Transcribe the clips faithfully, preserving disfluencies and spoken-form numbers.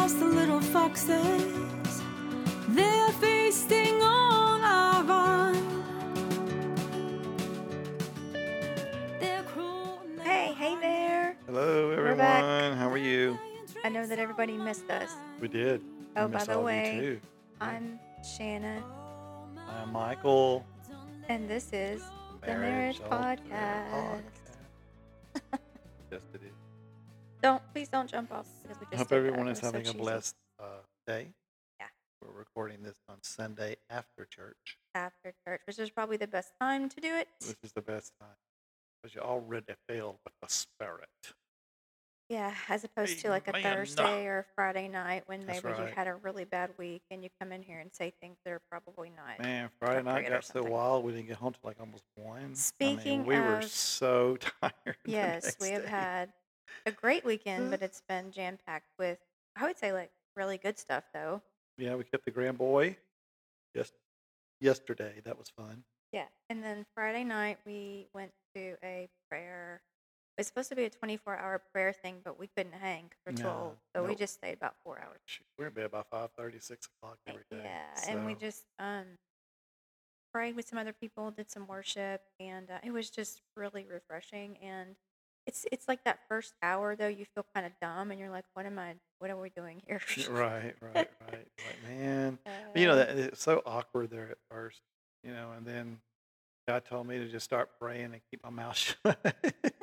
lost the little foxes. They're feasting on our vine. They're cruel and they're Hey, hey there. Hello, We're everyone. back. How are you? I know that everybody missed us. We did. Oh, I by missed the all of way, you too. Yeah. I'm Shanna, I'm Michael. and this is the Marriage Altar Podcast. Podcast. Yes, it is. Don't please don't jump off because we I just hope did that. everyone It is was so having a cheesy. blessed uh, day. Yeah. We're recording this on Sunday after church, After church, which is probably the best time to do it. which is the best time because you're already filled with the Spirit. Yeah, as opposed to like a Amen. Thursday or Friday night when That's maybe you right. had a really bad week and you come in here and say things that are probably not. Man, Friday night appropriate or got so something. wild we didn't get home till like almost one. I Speaking mean, we were of- so tired. the Yes, next we have day. had a great weekend, but it's been jam packed with, I would say, like really good stuff though. Yeah, we kept the grand boy. Yes, yesterday that was fun. Yeah. And then Friday night we went to a prayer. It was supposed to be a twenty-four hour prayer thing, but we couldn't hang 'cause we're too No, old. So we nope. just stayed about four hours. Shoot, we're in bed by five thirty, six o'clock every day. Yeah. And we so- just um prayed with some other people, did some worship, and uh, it was just really refreshing. And it's it's like that first hour though, you feel kind of dumb, and you're like, "What am I? What are we doing here?" Yeah, right, right, right. Like, man, But you know Uh, that it's so awkward there at first, you know, and then God told me to just start praying and keep my mouth shut.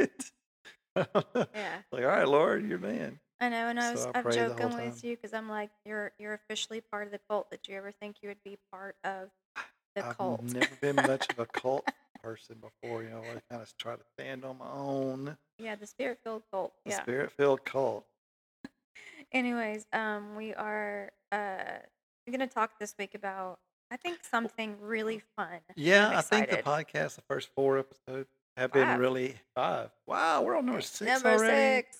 Yeah. Like, all right, Lord, you're man. I know, and I was So I I'm prayed the whole joking with time. you because I'm like, you're you're officially part of the cult. Did you ever think you would be part of the I've cult? never been much of a cult person before, you know. I kind of try to stand on my own. Yeah, the spirit filled cult. The Yeah. spirit-filled cult. Anyways, um, we are uh we're gonna talk this week about I think something really fun. Yeah, I'm I think the excited. podcast, the first four episodes, have been Five. really five. Wow, we're on number six Number already. six.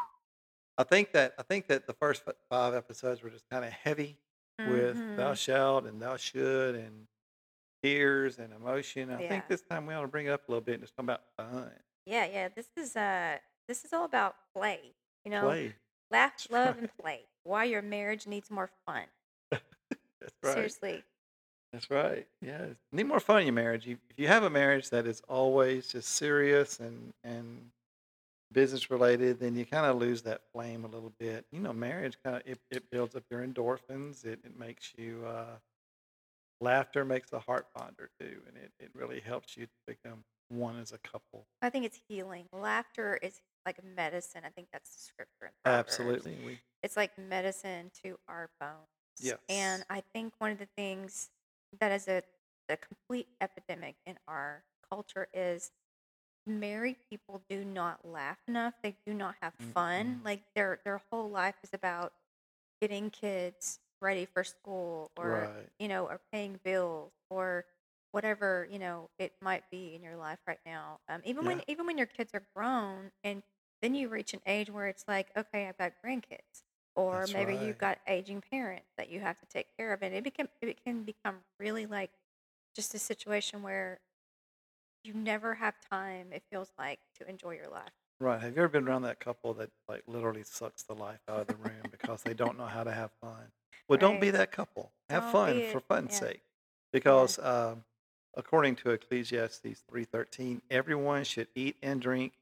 I think that I think that the first f- five episodes were just kind of heavy with thou Mhm. shalt and thou should and tears and emotion. I Yeah. think this time we ought to bring it up a little bit and just talk about fun, Yeah, yeah. This is uh this is all about play. You know, play. laugh, That's love, right. and play. Why your marriage needs more fun. That's right. Seriously. That's right. Yeah, need more fun in your marriage. You- If you have a marriage that is always just serious and and business related, then you kind of lose that flame a little bit. You know, marriage kind of it, it builds up your endorphins. It it makes you uh, laughter makes the heart fonder too, and it, it really helps you to become one as a couple. I think it's healing. Laughter is like medicine. I think that's the scripture in Proverbs. Absolutely, we It's like medicine to our bones. Yes. And I think one of the things that is a, a complete epidemic in our culture is married people do not laugh enough. They do not have fun. Mm-mm. Like their their whole life is about getting kids ready for school or right. you know, or paying bills or whatever, you know, it might be in your life right now. Um, even when Yeah. even when your kids are grown and then you reach an age where it's like, okay, I've got grandkids. Or That's maybe you've right. got aging parents that you have to take care of. And it become it can become really like just a situation where you never have time, it feels like, to enjoy your life. Right. Have you ever been around that couple that like literally sucks the life out of the room because they don't know how to have fun? Well, don't be Right. that couple. Have Don't fun be for it. fun's Yeah. sake, because um, according to Ecclesiastes three thirteen, everyone should eat and drink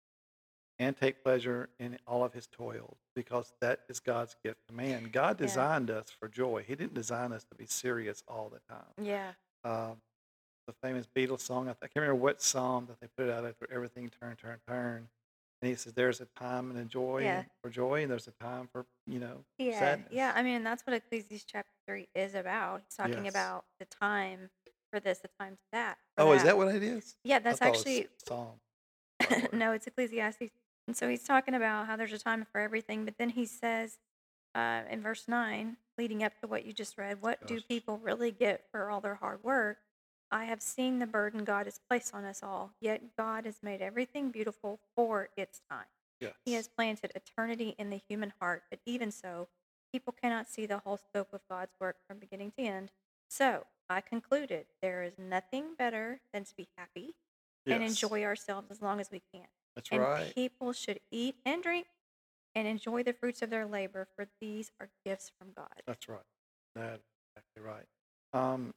and take pleasure in all of his toils, because that is God's gift to man. God Yeah. designed us for joy. He didn't design us to be serious all the time. Yeah. Um, the famous Beatles song, I, th- I can't remember what psalm that they put out after everything turn, turn, turn. And he says, "There's a time and a joy Yeah. for joy, and there's a time for you know Yeah. sadness." Yeah. I mean, that's what Ecclesiastes chapter three is about. He's talking Yes. about the time for this, the time to that. For Oh, is that. that what it is? Yeah, I that's thought actually it was Psalm. Sorry. no, it's Ecclesiastes. And so he's talking about how there's a time for everything, but then he says uh, in verse nine, leading up to what you just read, what do Gosh. people really get for all their hard work? I have seen the burden God has placed on us all, yet God has made everything beautiful for its time. Yes. He has planted eternity in the human heart, but even so, people cannot see the whole scope of God's work from beginning to end. So I concluded there is nothing better than to be happy and Yes. enjoy ourselves as long as we can. That's And right. people should eat and drink and enjoy the fruits of their labor, for these are gifts from God. That's right. That's exactly right. Um,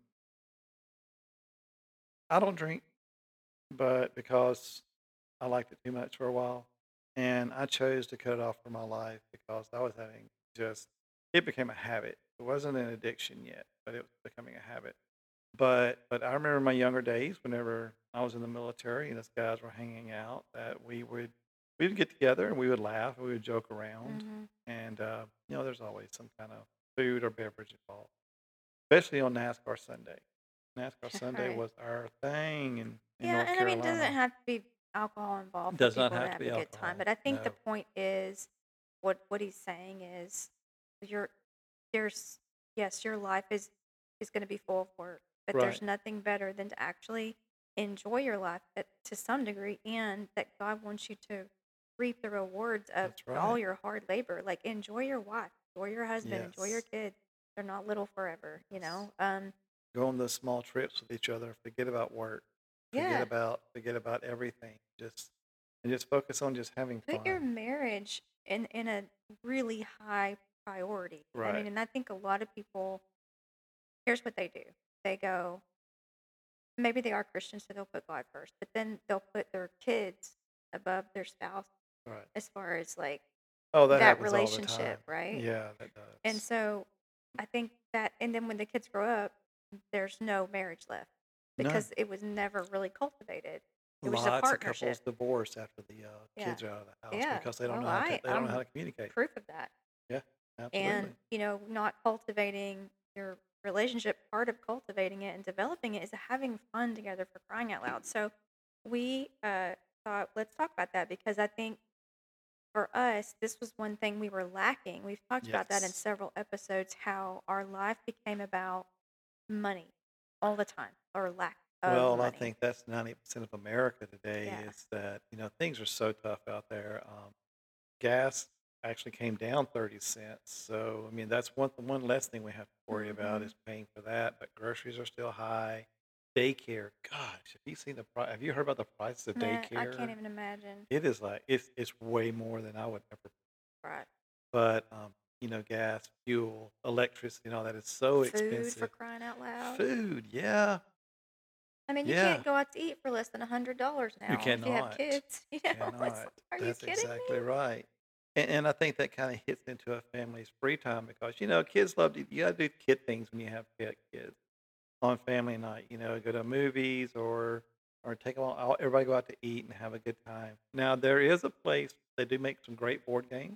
I don't drink, but because I liked it too much for a while, and I chose to cut it off from my life because I was having just it became a habit. It wasn't an addiction yet, but it was becoming a habit. But but I remember my younger days whenever I was in the military and us guys were hanging out that we would we would get together and we would laugh and we would joke around Hmm. and uh, you know there's always some kind of food or beverage involved, especially on NASCAR Sunday. NASCAR Sunday Right. was our thing in, in Yeah, North and I mean, it doesn't Carolina. have to be alcohol involved for Does not people to have to have be a good time. alcohol. But I think the No. point is, what what he's saying is, you're there's yes, your life is is going to be full of work, but Right. there's nothing better than to actually enjoy your life at, to some degree, and that God wants you to reap the rewards of That's all right. your hard labor. Like enjoy your wife, enjoy your husband, enjoy your Yes. kids. They're not little forever, you Yes. know. Um, Go on those small trips with each other. Forget about work. Forget yeah, about forget about everything. Just and just focus on just having put your fun. marriage in in a really high priority. I mean, Right. and I think a lot of people, here's what they do. They go, maybe they are Christians, so they'll put God first, but then they'll put their kids above their spouse Right. as far as like Oh, that that happens all the time. relationship, right? Yeah, that And does. so I think that, and then when the kids grow up, there's no marriage left None. because it was never really cultivated. It was just a Lots of partnership. couples divorce after the uh, Yeah. kids are out of the house Yeah. because they don't Well, know how to I, they don't know how I'm to communicate. proof of that. Yeah, And, absolutely. you know, not cultivating your relationship, part of cultivating it and developing it is having fun together, for crying out loud. So we uh, thought, let's talk about that, because I think for us, this was one thing we were lacking. We've talked about that in Yes. several episodes, how our life became about money all the time, or lack of Well, I money. think that's ninety percent of America today Yeah. is that, you know, things are so tough out there. Um, gas actually came down thirty cents. So, I mean, that's one one less thing we have to worry about Hmm. is paying for that, but groceries are still high. Daycare, gosh, have you seen the price? Have you heard about the prices of Man, I can't daycare? even imagine. It is like it's it's way more than I would ever. Right. But um, you know, gas, fuel, electricity, and all that is so Food, for expensive. crying out loud. Food, yeah, I mean, you yeah, can't go out to eat for less than a hundred dollars you now if you have cannot. kids. You know, it's Cannot. like, are you That's kidding exactly me? right. And, and I think that kind of hits into a family's free time because, you know, kids love to, you got to do kid things when you have kid- kids on family night, you know, go to movies or, or take them all, everybody go out to eat and have a good time. Now, there is a place, they do make some great board games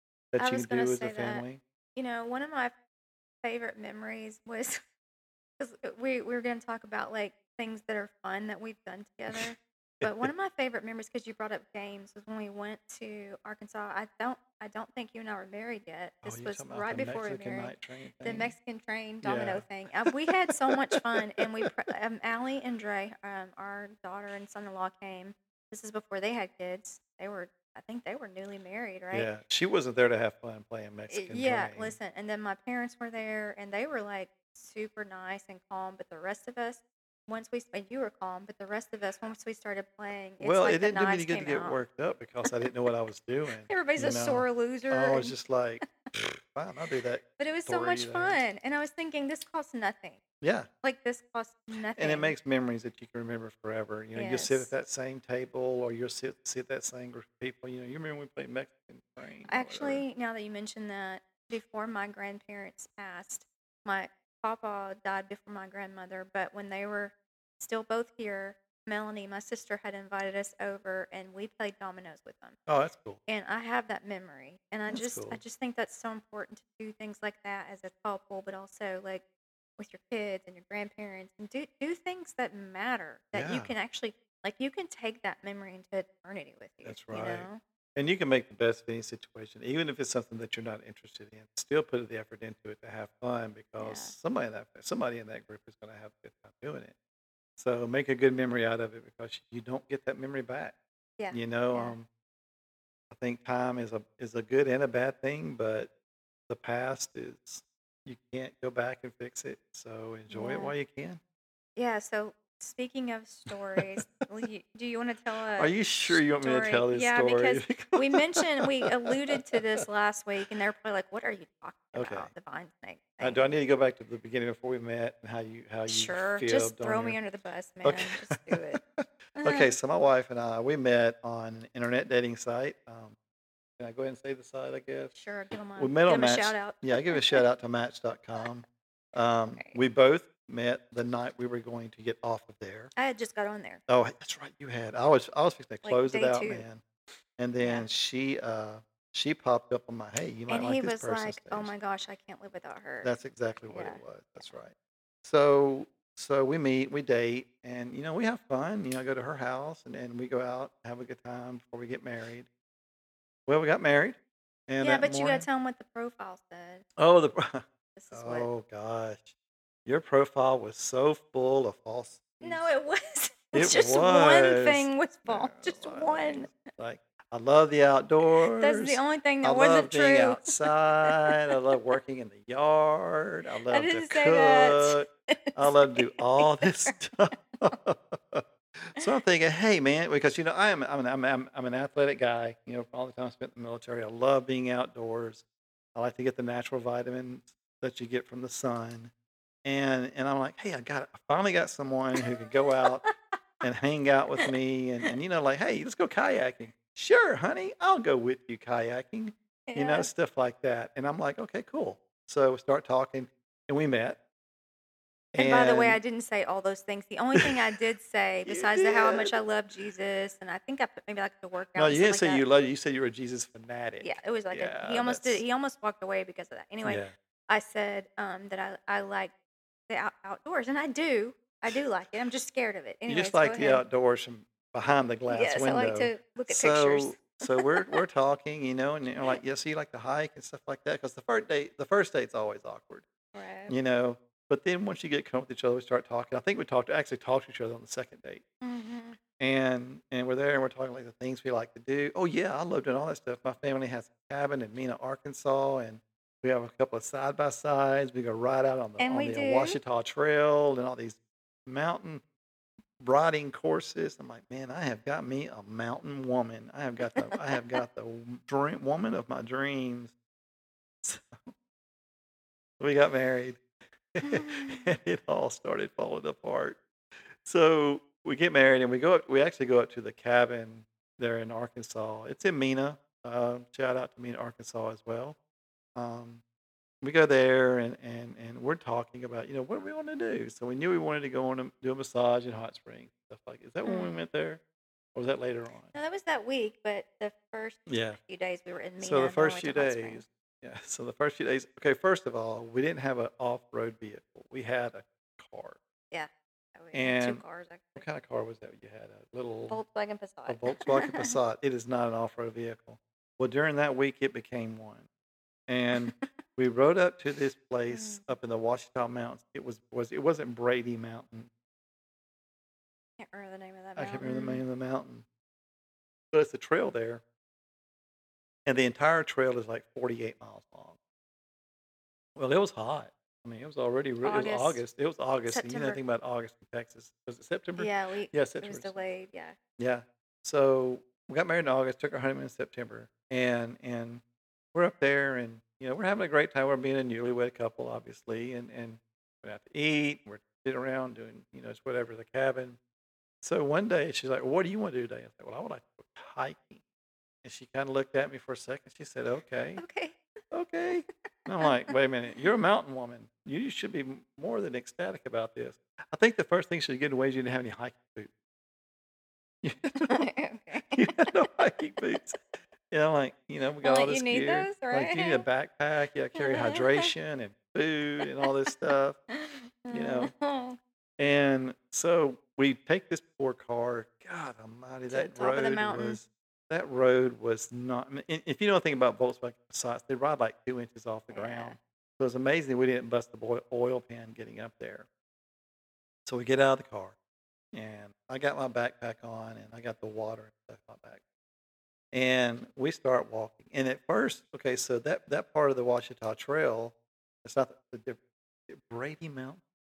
I that you was can gonna do as a say that. family. You know, one of my favorite memories was because we we were gonna talk about like things that are fun that we've done together. But one of my favorite memories, because you brought up games, was when we went to Arkansas. I don't I don't think you and I were married yet. Oh, This you're was talking about right the before we were Mexican married. night train The thing? Mexican train Yeah. domino thing. Uh, we had so much fun, and we pr- um, Allie and Dre, um, our daughter and son-in-law, came. This is before they had kids. They were, I think they were newly married, right? Yeah. She wasn't there to have fun playing Uh, Mexican Yeah, train. listen, and then my parents were there, and they were like super nice and calm. But the rest of us, once we, and you were calm, but the rest of us, once we started playing, it's Well, it like the didn't do me any knives good to came get out. worked up because I didn't know what I was doing, Everybody's you a know? sore loser, I was and just like, fine, I'll do that but it was so three much there. fun. And I was thinking, this costs nothing. Yeah. Like this costs And it nothing. makes memories that you can remember forever. You know, you sit at Yes. that same table or you'll sit sit at that same group of people. You know, you remember we played Mexican train or whatever. Actually, now that you mention that, before my grandparents passed, my papa died before my grandmother, but when they were still both here, Melanie, my sister, had invited us over and we played dominoes with them. Oh, that's cool. And I have that memory. And I That's just I cool. just think that's so important to do things like that as a couple, but also like with your kids and your grandparents, and do do things that matter, that you Yeah, can actually, like, you can take that memory into eternity with you, that's you right. know? And you can make the best of any situation, even if it's something that you're not interested in. Still put the effort into it to have fun because Yeah. somebody in that somebody in that group is going to have a good time doing it. So make a good memory out of it because you don't get that memory back. Yeah. You know, Yeah. um, I think time is a is a good and a bad thing, but the past is you can't go back and fix it. So enjoy it Yeah. while you can. Yeah, so Speaking of stories, will you, do you want to tell Are a you sure you want me to story? tell this Yeah, story? because we mentioned, we alluded to this last week, and they're probably like, "What are you talking Okay. about? The vine snake Uh, thing?" do I need to go back to the beginning before we met and how you how you Sure, just fibbed on throw me your? under the bus, Okay. man. Just do it. Okay, so my wife and I we met on an internet dating site. Um, can I go ahead and say the site? I guess Sure, give them we a met give on them a Match. shout out. Yeah, I give a shout out to Match dot com. Um, Right. we both met the night we were going to get off of there. I had just got on there, Oh, that's right, you had. I was I was fixing to like close it day out, two. man. And Yeah. then she uh she popped up on my, hey, you might And like he this was person like, "Oh stage. my gosh, I can't live without her." That's exactly what Yeah. it was. That's right. So so we meet, we date, and you know we have fun. You know, I go to her house, and, and we go out, have a good time before we get married. Well, we got married, and Yeah, that but you gotta morning, tell them what the profile said. oh the This is what. oh gosh, your profile was so full of false. No, it was. It Just one was. thing was No, false. Just it one. was. Like, I love the That's outdoors. the only thing I that love wasn't being true. outside. I love working in the yard. I I love to didn't say that. cook. I I didn't love to say do all that. this stuff. So I'm thinking, hey man, because you know I am I'm an, I'm, I'm I'm an athletic guy. You know, all the time I spent in the military. I love being outdoors. I like to get the natural vitamins that you get from the sun. And and I'm like, hey, I got I finally got someone who can go out and hang out with me and, and you know, like, hey, let's go kayaking. Sure, honey, I'll go with you kayaking. You know, Yeah. stuff like that. And I'm like, okay, cool. So we start talking and we met. And by the way, I And didn't say all those things. The only thing I did say, you besides the how did. much I love Jesus, and I think I put maybe like the No, workout and you stuff didn't like say that. you love you said you were a Jesus fanatic. Yeah, it was like a, he Yeah, almost did. that's He almost walked away because of that. Anyway, yeah. I said um, that I I like the out- outdoors, and I do. I do like it. I'm just scared of it. You Anyways, just go like the ahead. outdoors from behind the glass Yes, I like window. to look at pictures. So so we're we're talking, you know, and you're like, yeah, so you like to hike and stuff like that, because the first date the first date's always awkward, Right. you know. But then once you get comfortable with each other, we start talking. I think we talked actually talked to each other on the second date, Mm-hmm. and and we're there and we're talking like the things we like to do. Oh yeah, I love doing all that stuff. My family has a cabin in Mena, Arkansas, and we have a couple of side by sides. We go ride out on the And on we the do. Ouachita Trail and all these mountain riding courses. I'm like, man, I have got me a mountain woman. I have got the I have got the dream woman of my dreams. So we got married, and it all started falling apart. So we get married, and we go up. We actually go up to the cabin there in Arkansas. It's in Mena. Uh, shout out to Mena, Arkansas, as well. Um, we go there, and, and, and we're talking about, you know, what do we want to do? So we knew we wanted to go on and do a massage in Hot Springs, stuff like. Is that when we Mm. went there, or was that later on? No, that was that week, but the first Yeah. few days we were in Mena, So the and then we first went few to Hot Springs. days, yeah. So the first few days, okay. First of all, we didn't have an off-road vehicle. We had a car. Yeah, we had two And cars what actually. kind of car was that you had? A little Volkswagen a Passat. Volkswagen Passat. It is not an off-road vehicle. Well, during that week, it became one, and we rode up to this place Mm, up in the Ouachita Mountains. It was was it wasn't Brady Mountain. Can't remember the name of that I can't remember the mountain. name of the mountain, but it's a trail there, and the entire trail is like forty-eight miles long. Well, it was hot. I mean, it was already re- it was August, August. It was August. And you know September. anything about August in Texas? Was it September? Yeah, we Yeah, it was September. delayed. Yeah. Yeah. So we got married in August, took our honeymoon in September, and and we're up there, and you know we're having a great time. We're being a newlywed couple, obviously, and and we have to eat. We're sitting around doing you know just whatever the cabin. So one day she's like, well, "What do you want to do today?" I said, "Well, I would like to go hiking." And she kind of looked at me for a second. She said, "Okay, Okay. okay." And I'm like, "Wait a minute, you're a mountain woman. You should be m- more than ecstatic about this." I think the first thing she get away is you didn't have any hiking boots. You had no, you had no Okay. hiking boots. And I'm like, you know, we I'm got all like, you this need gear. those, Like, you need a right? backpack. You got to carry hydration and food and all this stuff, you know. And so we take this poor car. God Almighty, To the that top of the road mountain. was that road was not. I mean, i- if you know anything about Volkswagen Passats, they ride like two inches off the Yeah. ground. So it's amazing we didn't bust the boil, oil pan getting up there. So we get out of the car, and I got my backpack on, and I got the water and stuff in my back, and we start walking. And at first, okay, so that that part of the Ouachita Trail, it's not the, the, the Brady Mountain.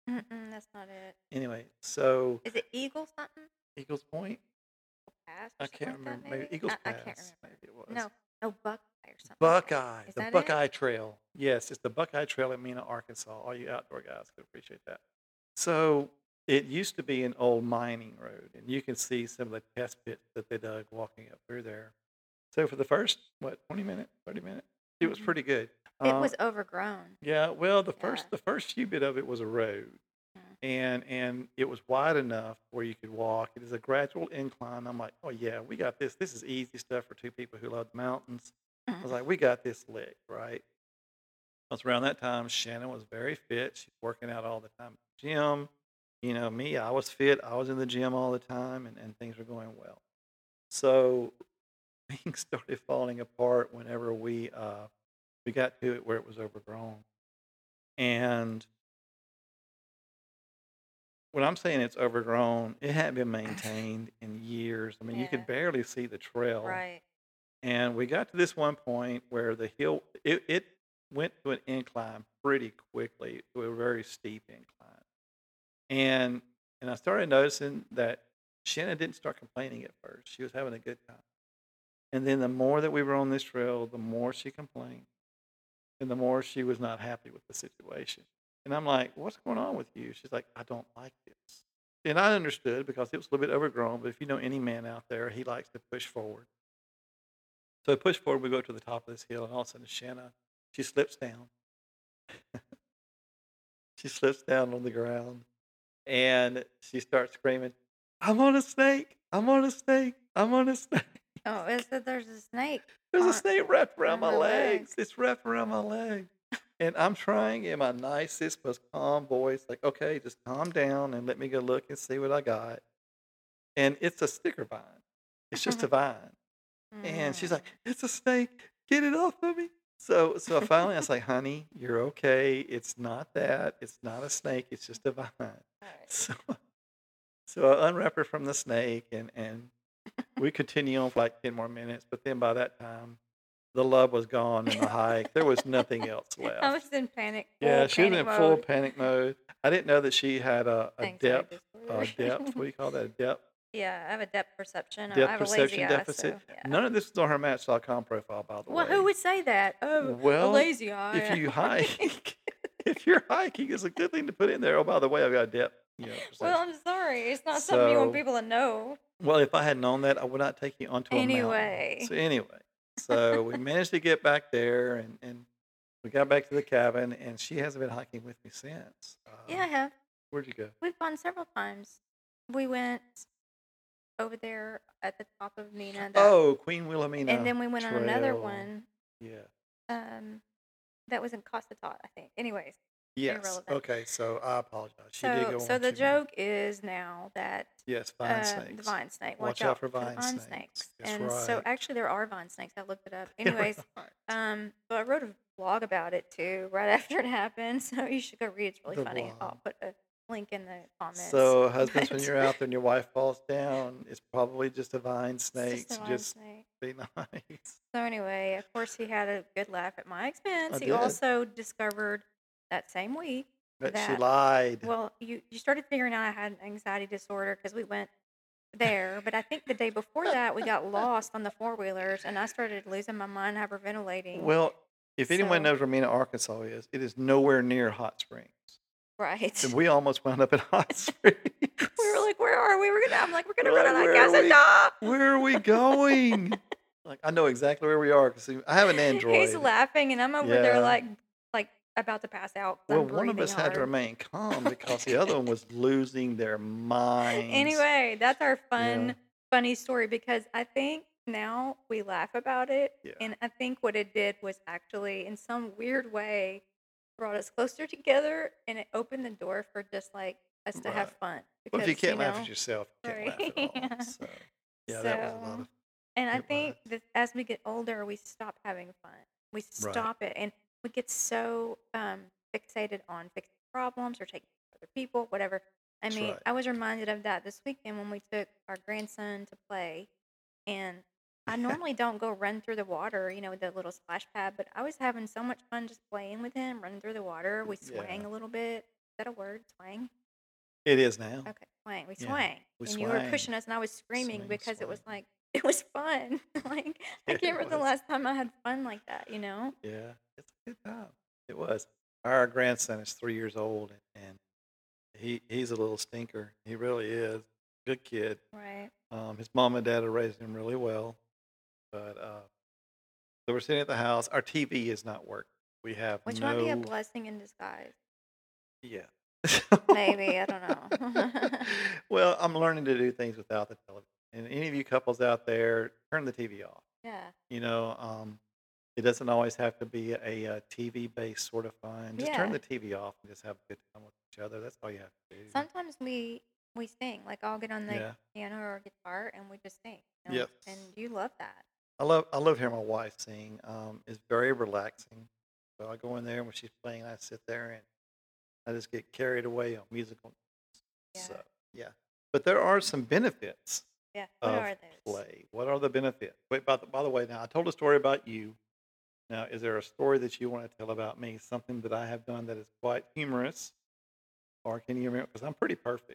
Mm-mm, that's not it. Anyway, so Is it Eagle something? Eagles Point. Pass I or something can't like that, remember. Maybe maybe? Eagles I, I can't Pass. remember. Maybe it was No, no, Buckeye or something like that. Buckeye. Is The that it? Buckeye Trail. Yes, it's the Buckeye Trail in Mena, Arkansas. All you outdoor guys could appreciate that. So it used to be an old mining road, and you can see some of the test pits that they dug walking up through there. So for the first what twenty minutes, thirty minutes, it was hmm pretty good. It Um, was overgrown. yeah, well, the Yeah. first the first few bit of it was a road, Mm. and and it was wide enough where you could walk. It is a gradual incline. I'm like, oh yeah, we got this. This is easy stuff for two people who love the mountains. I was like, we got this lick, right? Because around that time, Shannon was very fit. She's working out all the time at the gym. You know, me, I was fit. I was in the gym all the time, and, and things were going well. So things started falling apart whenever we uh, we got to it where it was overgrown. And when I'm saying it's overgrown, it hadn't been maintained in years. I mean, you Yeah. could barely see the trail. Right. And we got to this one point where the hill it, it went to an incline pretty quickly, to a very steep incline. And and I started noticing that Shannon didn't start complaining at first. She was having a good time. And then the more that we were on this trail, the more she complained. And the more she was not happy with the situation. And I'm like, what's going on with you? She's like, I don't like this. And I understood because it was a little bit overgrown, but if you know any man out there, he likes to push forward. So I push forward, we go to the top of this hill, and all of a sudden Shanna, she slips down. She slips down on the ground, and she starts screaming, I'm on a snake! I'm on a snake! I'm on a snake! Oh, it said there's a snake. There's a on- snake wrapped around on my her legs. legs. It's wrapped around my leg. And I'm trying in my nicest, most calm voice, like, okay, just calm down and let me go look and see what I got. And it's a sticker vine. It's just a vine. And she's like, it's a snake. Get it off of me. So so finally I was like, honey, you're okay. It's not that. It's not a snake. It's just a vine. All right. So so I unwrap her from the snake, and, and we continue on for like ten more minutes. But then by that time, the love was gone in the hike. There was nothing else left. I was in panic. Yeah, full she was in panic full mode. panic mode. I didn't know that she had a, a Anxiety depth, disorder. a depth. What do you call that? A depth, Yeah, I have a depth perception. I depth have a perception lazy deficit. eye, so yeah. None of this is on her Match dot com profile, by the Well, way. who would say that? Oh, a Well, lazy eye. if you hike, if you're hiking, it's a good thing to put in there. Oh, by the way, I've got a depth. You know, Well, perception. I'm sorry. It's not something you want So, people to know. well, if I had known that, I would not take you onto a mountain. Anyway. So anyway, so we managed to get back there, and, and we got back to the cabin, and she hasn't been hiking with me since. Yeah, I Um, have. where'd you go? We've gone several times. We went over there at the top of Nina. That, Oh, Queen Wilhelmina and then we went on another Trail. one Yeah. um, that was in Costa Tot, I think. Anyways, Yes. irrelevant. Okay. So I apologize. She did So, go so on the two more. joke is now that Yes, vine uh, the snakes. vine snake. Watch, Watch out for vine vine snakes. snakes. That's And so right. actually, there are vine snakes. I looked it up. You're Anyways, right. um, so I wrote a blog about it too right after it happened. So you should go read. It's really The funny. blog. I'll put a link in the comments. So, husbands, when But you're out there and your wife falls down, it's probably just a vine it's snake. just a So vine just snake. be nice. So anyway, of course, he had a good laugh at my expense. I He did. also discovered that same week But she that lied. well, you you started figuring out I had an anxiety disorder because we went there. But I think the day before that we got lost on the four wheelers, and I started losing my mind, hyperventilating. Well, if anyone So knows where Mena, Arkansas is, it is nowhere near Hot Springs. right, And we almost wound up in Hot Springs. we were like, "Where are we? We're gonna." I'm like, "We're gonna We're run like, out of where gas are and we? die." Where are we going? Like, I know exactly where we are because I have an He's Android. laughing, and I'm over there Yeah. like like about to pass out. 'cause Well, I'm one of breathing us had to hard. remain calm because the other one was losing their minds. Anyway, that's our fun, Yeah. funny story because I think now we laugh about it. Yeah. And I think what it did was actually, in some weird way, brought us closer together and it opened the door for just like us to have Right. fun. Well, if you Because, you can't laugh know, at yourself, you can't laugh right? at all. Yeah. So, yeah, that was a lot So, of and I it think was. that as we get older, we stop having fun. We Right. stop it and we get so um, fixated on fixing problems or taking care of other people, whatever. I That's mean, right. I was reminded of that this weekend when we took our grandson to play. And I normally don't go run through the water, you know, with the little splash pad, but I was having so much fun just playing with him, running through the water. We swang Yeah. a little bit. that a word? Twang? It is now. Okay, twang. We Yeah, swang. we And you were swang, pushing us, and I was screaming swing, because it was swang. like, it was fun. Like, I Yeah, can't it remember the was. last time I had fun like that, you know? Yeah, it's a good time. It was. Our grandson is three years old, and, and he he's a little stinker. He really is. Good kid. Right. Um, his mom and dad are raising him really well. But uh, so we're sitting at the house. Our T V is not working. We have Which might be a no. blessing in disguise. Yeah. Maybe, I don't know. Well, I'm learning to do things without the television. And any of you couples out there, turn the T V off. Yeah. You know, um, it doesn't always have to be a, uh T V based sort of fun. Just turn Yeah. the T V off and just have a good time with each other. That's all you have to do. Sometimes we we sing. Like, I'll get on the Yeah. piano or guitar and we just sing, you know? Yes. And you love that. I love I love hearing my wife sing. Um, it's very relaxing. So I go in there and when she's playing, I sit there and I just get carried away on musical. Yeah. So yeah, but there are some benefits Yeah. What of are those? play. What are the benefits? Wait, by the, by the way, now I told a story about you. Now, is there a story that you want to tell about me? Something that I have done that is quite humorous, or can you remember? Because I'm pretty perfect.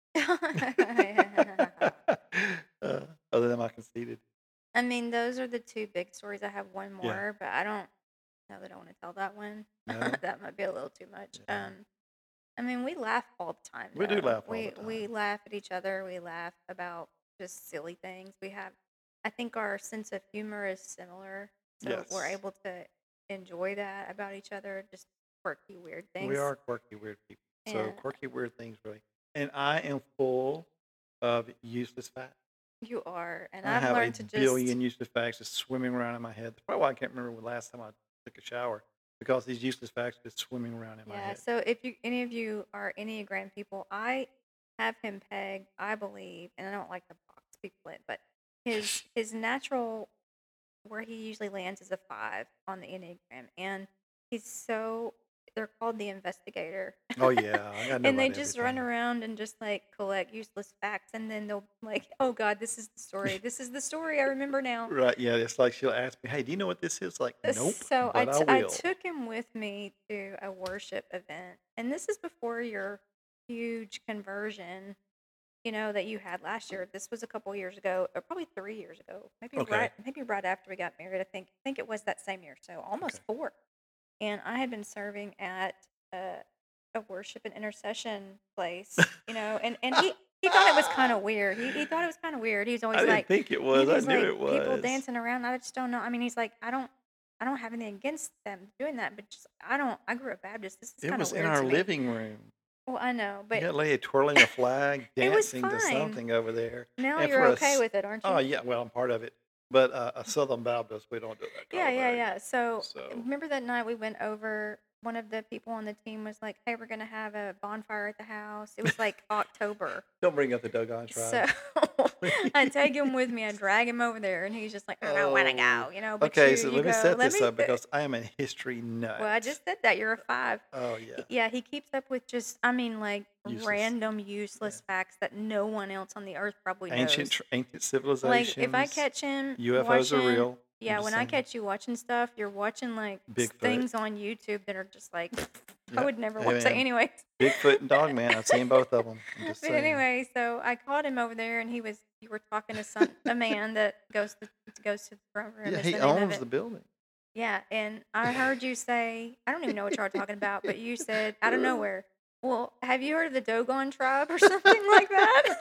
uh, other than my conceited. I mean, those are the two big stories. I have one Yeah. more, but I don't know that I want to tell that one. No. That might be a little too much. Yeah. Um, I mean, we laugh all the time. We do though. laugh all We the we time. laugh at each other. We laugh about just silly things. We have, I think, our sense of humor is similar, so we're Yes, able to enjoy that about each other. Just quirky, weird we things. are quirky, weird people. So And quirky, weird things, really. And I am full of useless facts. you are, and I I've have a learned to just billion useless facts just swimming around in my head. That's probably why I can't remember the last time I took a shower because these useless facts are just swimming around in my yeah. head. So if you any of you are Enneagram people, I have him pegged, I believe, and I don't like to box people in, but his his natural where he usually lands is a five on the Enneagram, and he's so they're called the investigator. Oh yeah, I gotta know And they about just run everything. around and just like collect useless facts, and then they'll like, oh God, this is the story. This is the story I remember now. Right? Yeah, it's like she'll ask me, "Hey, do you know what this is?" Like, Uh, nope, So I, but I t- I will. took him with me to a worship event, and this is before your huge conversion, you know, that you had last year. This was a couple years ago, or probably three years ago, maybe Okay. right, maybe right after we got married. I think, I think it was that same year, so almost Okay. four. And I had been serving at a, a worship and intercession place, you know, and and he. He thought it was kind of weird. He, he thought it was kind of weird. He was I always didn't like, think it he, was. I he's knew like it people was. dancing around. I just don't know. I mean, he's like, I don't, I don't have anything against them doing that, but just I don't. I grew up Baptist. This is It kind of was in weird our to me. living room. Well, I know, You but got a lady twirling a flag, it was dancing to fine. something over there. Now And you're for okay us, with it, aren't oh you? yeah, well I'm part of it. But uh, a Southern Baptist, we don't do that kind Yeah, of yeah, thing. yeah. So So remember that night we went over. One of the people on the team was like, "Hey, we're gonna have a bonfire at the house." It was like October. don't bring up the Dogon So tribe. I take him with me. I drag him over there, and he's just like, "I don't want to Oh, go," you know. But okay. you, So you let me go. set Let this me. up because I am a history nut. Well, I just said that you're a five. Oh He- yeah, Yeah, he keeps up with just, I mean, like useless. random Yeah. useless facts that no one else on the earth probably Ancient knows. tr- ancient Like if I civilizations. catch him U F Os are watching, real. I'm yeah, just when I saying. catch you watching stuff, you're watching like s- Bigfoot. things on YouTube that are just like, I Yeah. would never Hey watch that man, anyways. Bigfoot and Dogman. I've seen both of them. I'm just But saying. anyway, so I called him over there, and he was, you were talking to some a man that goes to goes to the front room. Yeah, Is he the name of owns it. the building. Yeah, and I heard you say, I don't even know what you were talking about, but you said out of nowhere, well, have you heard of the Dogon tribe or something like that?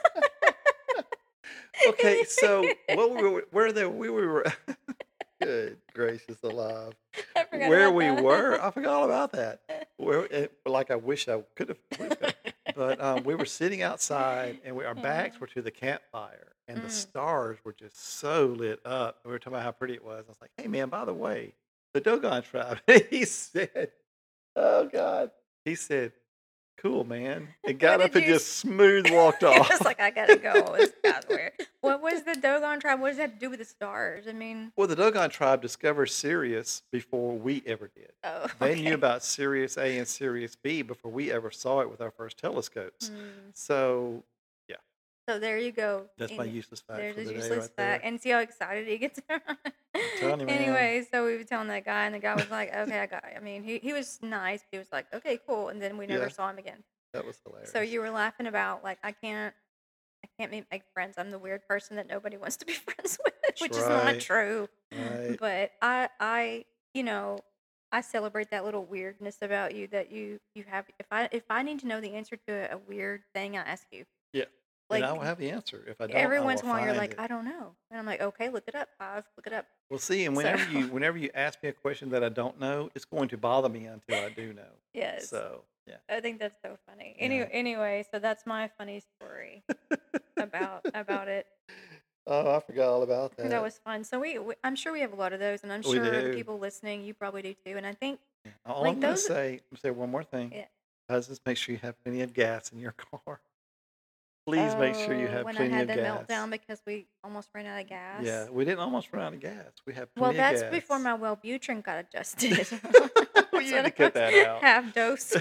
Okay, so what we were, where the we were, good gracious alive, I forgot where about we that. were, I forgot all about that. Where, it, like I wish I could have, but um, we were sitting outside, and we, our backs were to the campfire, and the Mm. stars were just so lit up. We were talking about how pretty it was. I was like, "Hey, man, by the way, the Dogon tribe." He said, "Oh God," he said, "Cool, man," and What got up did and you? just smooth walked It off. was like, I gotta go. This guy's weird. What was the Dogon tribe? What does that have to do with the stars? I mean, Well, the Dogon tribe discovered Sirius before we ever did. oh, They knew okay. about Sirius A and Sirius B before we ever saw it with our first telescopes. Mm. So, yeah. So there you go. That's my And useless fact there's for his the day useless right fact. there. And see how excited he gets. I'm telling you, man. Anyway, so we were telling that guy, and the guy was like, "Okay, I got." I mean, he he was nice. But he was like, "Okay, cool," and then we never Yeah, saw him again. that was So hilarious. you were laughing about like I can't I can't make, make friends. I'm the weird person that nobody wants to be friends with, That's which is not right. true. Right. But I I you know I celebrate that little weirdness about you that you you have. If I if I need to know the answer to a weird thing, I ask you. Yeah. And I will Like have the answer. If I don't, every I once will in a while, you're find like, it. I don't know, and I'm like, okay, look it up, Five, look it up. Well, see, and So whenever you whenever you ask me a question that I don't know, it's going to bother me until I do know. yes, So, yeah. I think that's so funny. Yeah. Anyway, anyway, so that's my funny story about about it. Oh, I forgot all about That that. was fun. So we, we, I'm sure we have a lot of those, and I'm We sure the do. people listening, you probably do too. And I think Yeah. All like I'm going to those, say, I'm gonna say one more thing. yeah. Husbands, make sure you have plenty of gas in your car. Please make sure you Oh, have when I plenty had of the gas. meltdown because we almost ran out of gas. Yeah, we didn't almost run out of gas. We have Well, plenty of that's before gas. my Wellbutrin got adjusted. You That's need when to I cut was that out. half dose.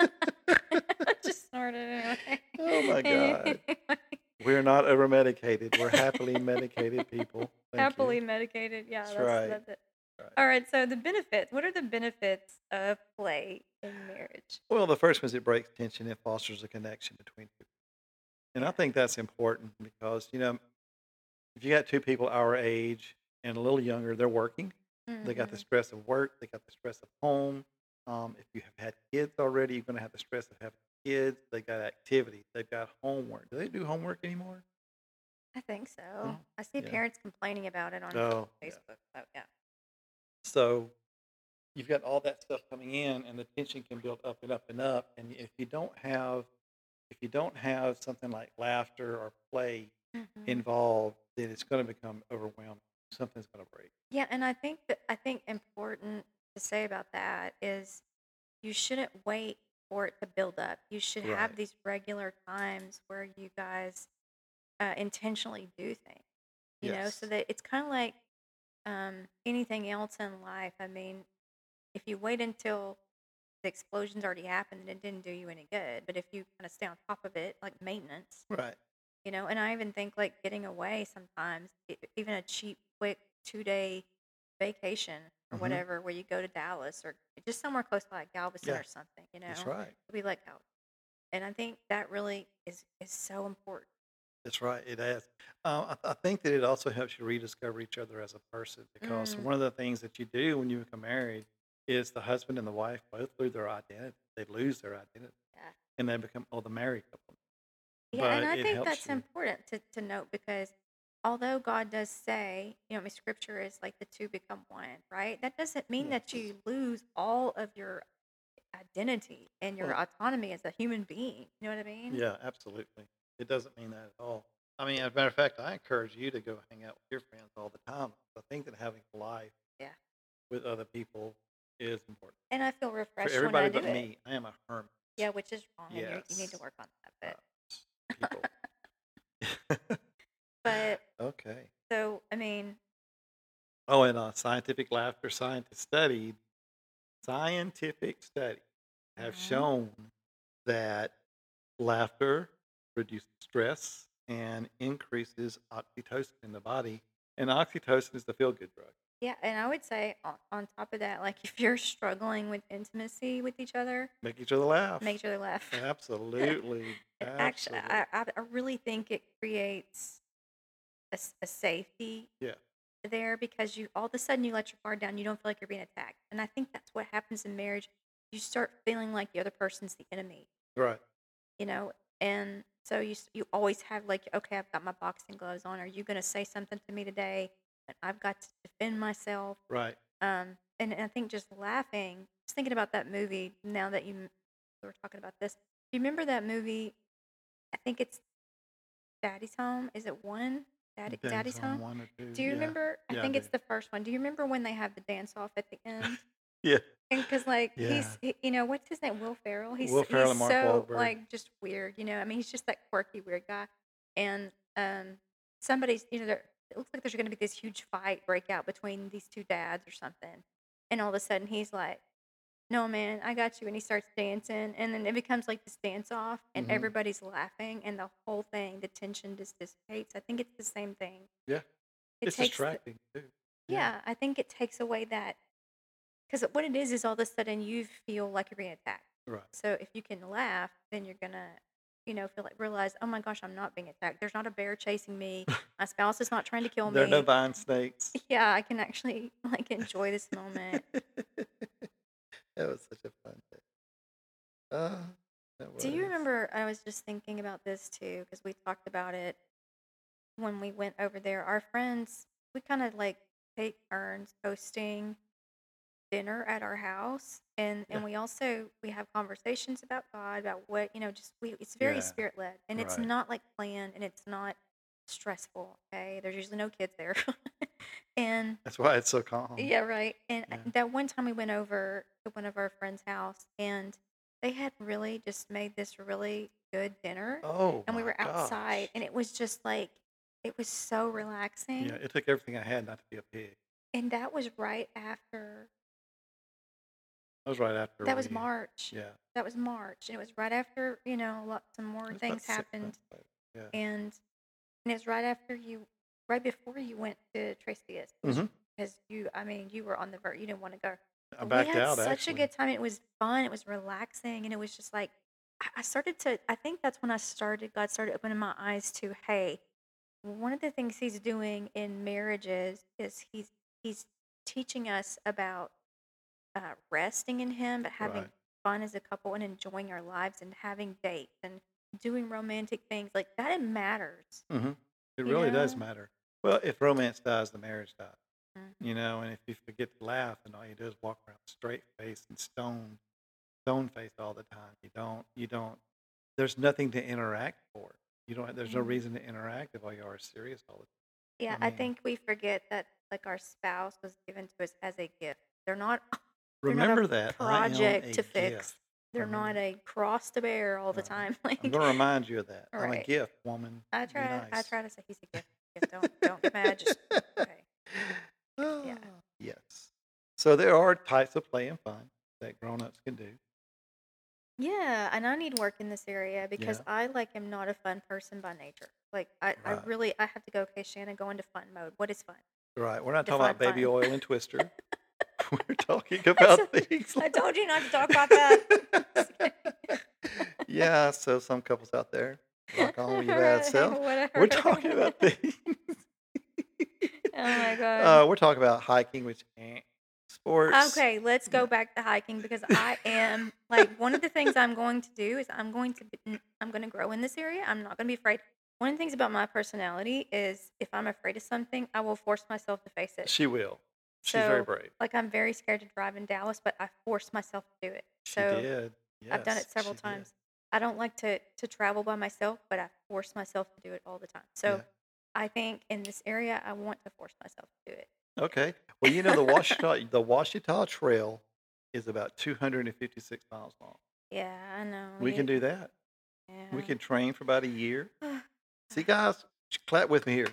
I just snorted anyway. Oh my God. Anyway, We're not over medicated. We're happily medicated people. Thank happily you. medicated. Yeah, That's that's right. that's it. Right. All right. So the benefits. What are the benefits of play in marriage? Well, the first one is it breaks tension and fosters a connection between people. And I Yeah. think that's important because, you know, if you got two people our age and a little younger, they're working. They got the Mhm. stress of work. They got the stress of home. Um, if you have had kids already, you're going to have the stress of having kids. They got activities. They've got homework. Do they do homework anymore? I think so. No. I see Yeah. parents complaining about it on Oh, yeah. Facebook. So yeah. So you've got all that stuff coming in, and the tension can build up and up and up. And if you don't have, if you don't have something like laughter or play Mhm. involved, then it's going to become overwhelming. Something's going to break. Yeah, and I think that I think important to say about that is you shouldn't wait for it to build up. You should have Right. these regular times where you guys uh, intentionally do things. You know, so Yes. that it's kind of like um, anything else in life. I mean, if you wait until the explosion's already happened, then it didn't do you any good. But if you kind of stay on top of it, like maintenance, Right. you know, and I even think like getting away sometimes, e- even a cheap, quick two day vacation or Mm-hmm. whatever, where you go to Dallas or just somewhere close by like Galveston Yeah. or something, you That's know, right. we like Galveston. And I think that really is is so important. That's right. It has. Uh, I, I think that it also helps you rediscover each other as a person because Mm, one of the things that you do when you become married is the husband and the wife both lose their identity. They lose their identity yeah. and they become, oh, the married couple. Yeah, and But I it think helps that's you. important to, to note because although God does say, you know, I mean, scripture is like the two become one, right? That doesn't mean that Yes. you lose all of your identity and your Well, autonomy as a human being. You know what I mean? yeah, absolutely. It doesn't mean that at all. I mean, as a matter of fact, I encourage you to go hang out with your friends all the time. I think that having a life Yeah. with other people is important. And I feel For refreshed when I everybody do but it. me, I am a hermit. Yeah, which is wrong, and you you need to Yes. work on Uh, that. people. But but Okay. so I mean, Oh, and uh, scientific laughter scientists studied, scientific studies have mhm. shown that laughter reduces stress and increases oxytocin in the body. And oxytocin is the feel good drug. Yeah, and I would say on, on top of that, like if you're struggling with intimacy with each other, Make each other laugh. make each other laugh. Absolutely. It actually, Absolutely. I, I I really think it creates a, s- a safety Yeah. there because you all of a sudden you let your guard down. You don't feel like you're being attacked, and I think that's what happens in marriage. You start feeling like the other person's the enemy, Right. you know, and so you s- you always have like, okay, I've got my boxing gloves on. Are you going to say something to me today? And I've got to defend myself. Right. Um, and, and I think just laughing, just thinking about that movie now that you m- were talking about this. Do you remember that movie? I think it's Daddy's Home. Is it one? Daddy, Daddy's Daddy's on Home? one or two. Do you Yeah. remember? I Yeah, I think do. it's the first one. Do you remember when they have the dance off at the end? Yeah. And because like Yeah. he's, he, you know, what's his name? Will Ferrell. He's Will Ferrell he's and Mark so Wahlberg. like just weird. You know, I mean, he's just that quirky weird guy. And um, somebody's, you know, there, it looks like there's going to be this huge fight break out between these two dads or something. And all of a sudden, he's like, no, man, I got you. And he starts dancing. And then it becomes like this dance off, and hmm everybody's laughing, and the whole thing, the tension just dissipates. I think it's the same thing. Yeah. It It's takes, the, distracting too. Yeah. yeah, I think it takes away that. Because what it is is all of a sudden you feel like you're being attacked. Right. So if you can laugh, then you're gonna, you know, feel like realize, oh my gosh, I'm not being attacked. There's not a bear chasing me. My spouse is not trying to kill There are no me. vine snakes. Yeah, I can actually like enjoy this moment. That was such a fun day. Uh, that Do you was. remember? I was just thinking about this too because we talked about it when we went over there. Our friends, we kind of like take turns hosting dinner at our house, and Yeah. and we also we have conversations about God, about what, you know, just we it's very Yeah. spirit led, and it's Right. not like planned, and it's not stressful. Okay, there's usually no kids there. And That's why it's so calm. yeah, right. And I- Yeah. that one time we went over to one of our friends' house, and they had really just made this really good dinner, Oh and we my were outside, gosh. and it was just like it was so Yeah. relaxing. It took everything I had not to be a pig. And that was right after That was right after that was we. March. Yeah. That was March, and it was right after, you know, lot some It more was about things six happened, months later. Yeah. and and it's right after you, right before you went to Trace Diaz, because hmm because you, I mean, you were on the verge, you didn't want to go. I But we backed had out such a actually. good time. It was fun. It was relaxing, and it was just like I I started to. I think that's when I started. God started opening my eyes to, hey, one of the things He's doing in marriages is He's He's teaching us about uh, resting in Him, but having Right. fun as a couple and enjoying our lives and having dates and doing romantic things like that. It matters, hmm It you really does know. matter. Well, if romance dies, the marriage dies. You Mhm. know, and if you forget to laugh, and all you do is walk around straight faced and stone stone faced all the time, you don't you don't. There's nothing to interact for. You don't. There's no Mhm. reason to interact if all you are is serious all the Yeah, time. I I mean, think we forget that like our spouse was given to us as a gift. They're not they're not a remember that I am project a to gift. fix. They're Remember not that. a cross to bear all the Right. time. I'm Like, going to remind you of that. all I'm a right. gift, woman. I Be try I nice. try to say he's a gift. Gift. Don't don't get mad. Just okay. Yeah. Ah, yes. So there are types of play and fun that grown-ups can do. Yeah, and I need work in this area because Yeah. I like am not a fun person by nature. Like I, I Right. really I have to go, okay, Shannon, go into fun mode. What is fun? Right. We're not talking Define about baby fun. oil and Twister. We're talking I told about you, things I like told you not to talk about that. Just kidding. yeah, so some couples out there, rock on with your bad Alright, self. whatever. We're talking about things. Oh my god. uh, we're talking about hiking, which eh, sports. Okay, let's go Yeah. back to hiking because I am like one of the things I'm going to do is I'm going to be, n- I'm going to grow in this area. I'm not going to be afraid. One of the things about my personality is if I'm afraid of something, I will force myself to face it. She will. She's very So, brave. like, I'm very scared to drive in Dallas, but I forced myself to do it. She So, did. I've done Yes, it several she did. times. I don't like to to travel by myself, but I force myself to do it all the time. So, Yeah. I think in this area, I want to force myself to do it. Okay. Well, you know the Washita the Washita Trail is about two hundred fifty-six miles long. Yeah, I know. We can do that. We Yeah. can train for about a year. See, guys, clap with me here.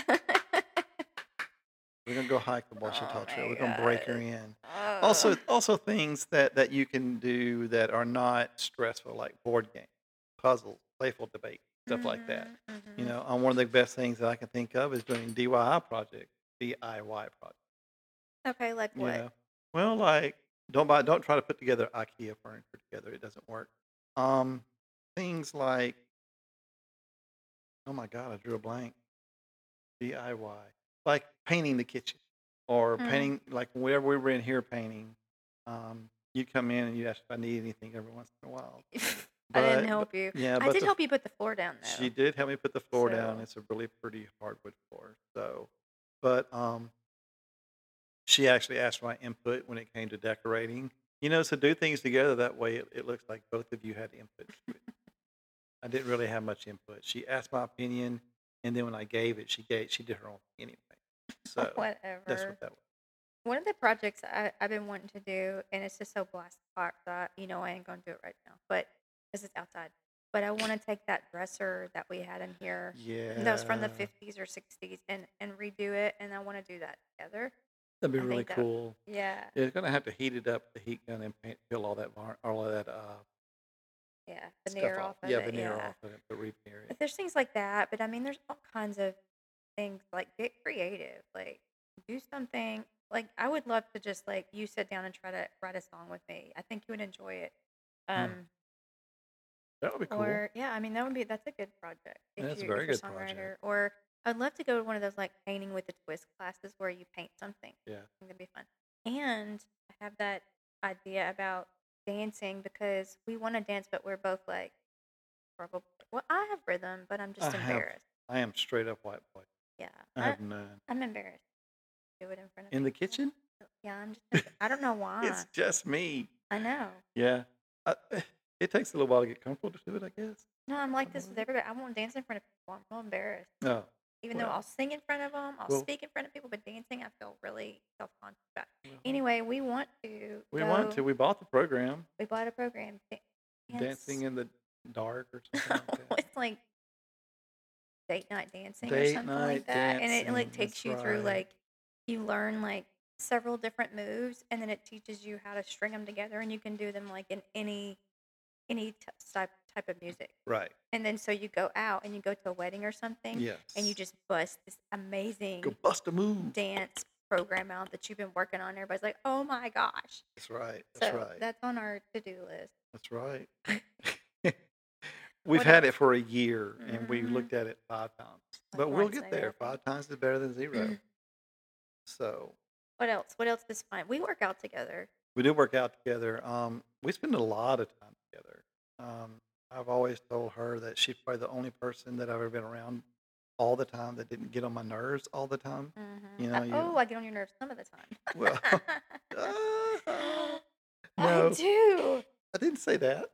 We're gonna go hike the Washita Oh Trail. my We're gonna break her god. in. Oh. Also, also things that that you can do that are not stressful, like board games, puzzles, playful debate, stuff like that. Mhm, You mhm. know, um, one of the best things that I can think of is doing D I Y project, D I Y project. Okay, like You what? know, well, like don't buy, don't try to put together IKEA furniture together. It doesn't work. Um, things like, oh my God, I drew a blank. D I Y, like painting the kitchen or Mm. painting, like wherever we were in here painting. Um, you'd come in and you'd ask if I need anything every once in a while. I didn't But, but help you. yeah, I but did the, help you put the floor down she though. did help me put the floor down. So, It's a really pretty hardwood floor. So, but um, she actually asked for my input when it came to decorating. You know, so do things together. That way, it, it looks like both of you had input to it. I didn't really have much input. She asked my opinion, and then when I gave it, she gave she did her own thing anyway. So that's whatever. what that was. One of the projects I, I've been wanting to do, and it's just so blasted hot that you know I ain't gonna do it right now, but because it's outside. But I want to take that dresser that we had in here, that was from the Yeah. fifties or sixties, and and redo it, and I want to do that together. That'd be I really think that, cool. yeah, Yeah, it's gonna have to heat it up with the heat gun and paint, peel all that var- all of that uh yeah, stuff veneer off. off of Yeah, it, veneer yeah. off of it, but repair it. But there's things like that. But I mean, there's all kinds of things. Like, get creative. Like, do something. Like, I would love to just like you sit down and try to write a song with me. I think you would enjoy it. Mm, Um, that would be cool. or yeah, I mean that would be that's a good project if That's a you if very you're a good project. songwriter. Or I'd love to go to one of those like painting with a twist classes where you paint something. Yeah. I think that'd be fun. And I have that idea about dancing because we want to dance, but we're both like probably well, I have rhythm, but I'm I just have. embarrassed. I am straight up white boy. Yeah, I I have none. I'm embarrassed to do it in front of In the people. kitchen? Yeah, I'm just embar- I don't know It's why. just me. I know. Yeah. I, it takes a little while to get comfortable to do it, I guess. No, I'm like this Something with like everybody. I won't dance in front of people. I'm real embarrassed. that. Oh, Even though well, I'll sing in front of them, I'll well, speak in front of people, but dancing, I feel really self conscious about. well, Anyway, we want to we want to. go. We bought the program, We bought a program. da- Dancing Dance. in the Dark or something like that. It's like date night dancing or Date something night like that, and it like dancing. takes That's you through right. like you learn like several different moves, and then it teaches you how to string them together, and you can do them like in any any t- type type of music. Right. And then so you go out and you go to a wedding or something, and you Yes. just bust this Go amazing bust a move. dance program out that you've been working on. Everybody's like, "Oh my gosh!" That's right. That's So right. that's on our to do list. That's right. We've What had else? it for a year and we hmm looked at it five times. Like But we'll once get maybe, I there. think. Five times is better than zero. So What else? What else is fun? We work out together. we do work out together. Um, we spend a lot of time together. Um, I've always told her that she's probably the only person that I've ever been around all the time that didn't get on my nerves all the time. hmm You Uh, know, you oh, I get on your nerves some of the time. well, uh, I no, do. I didn't say that.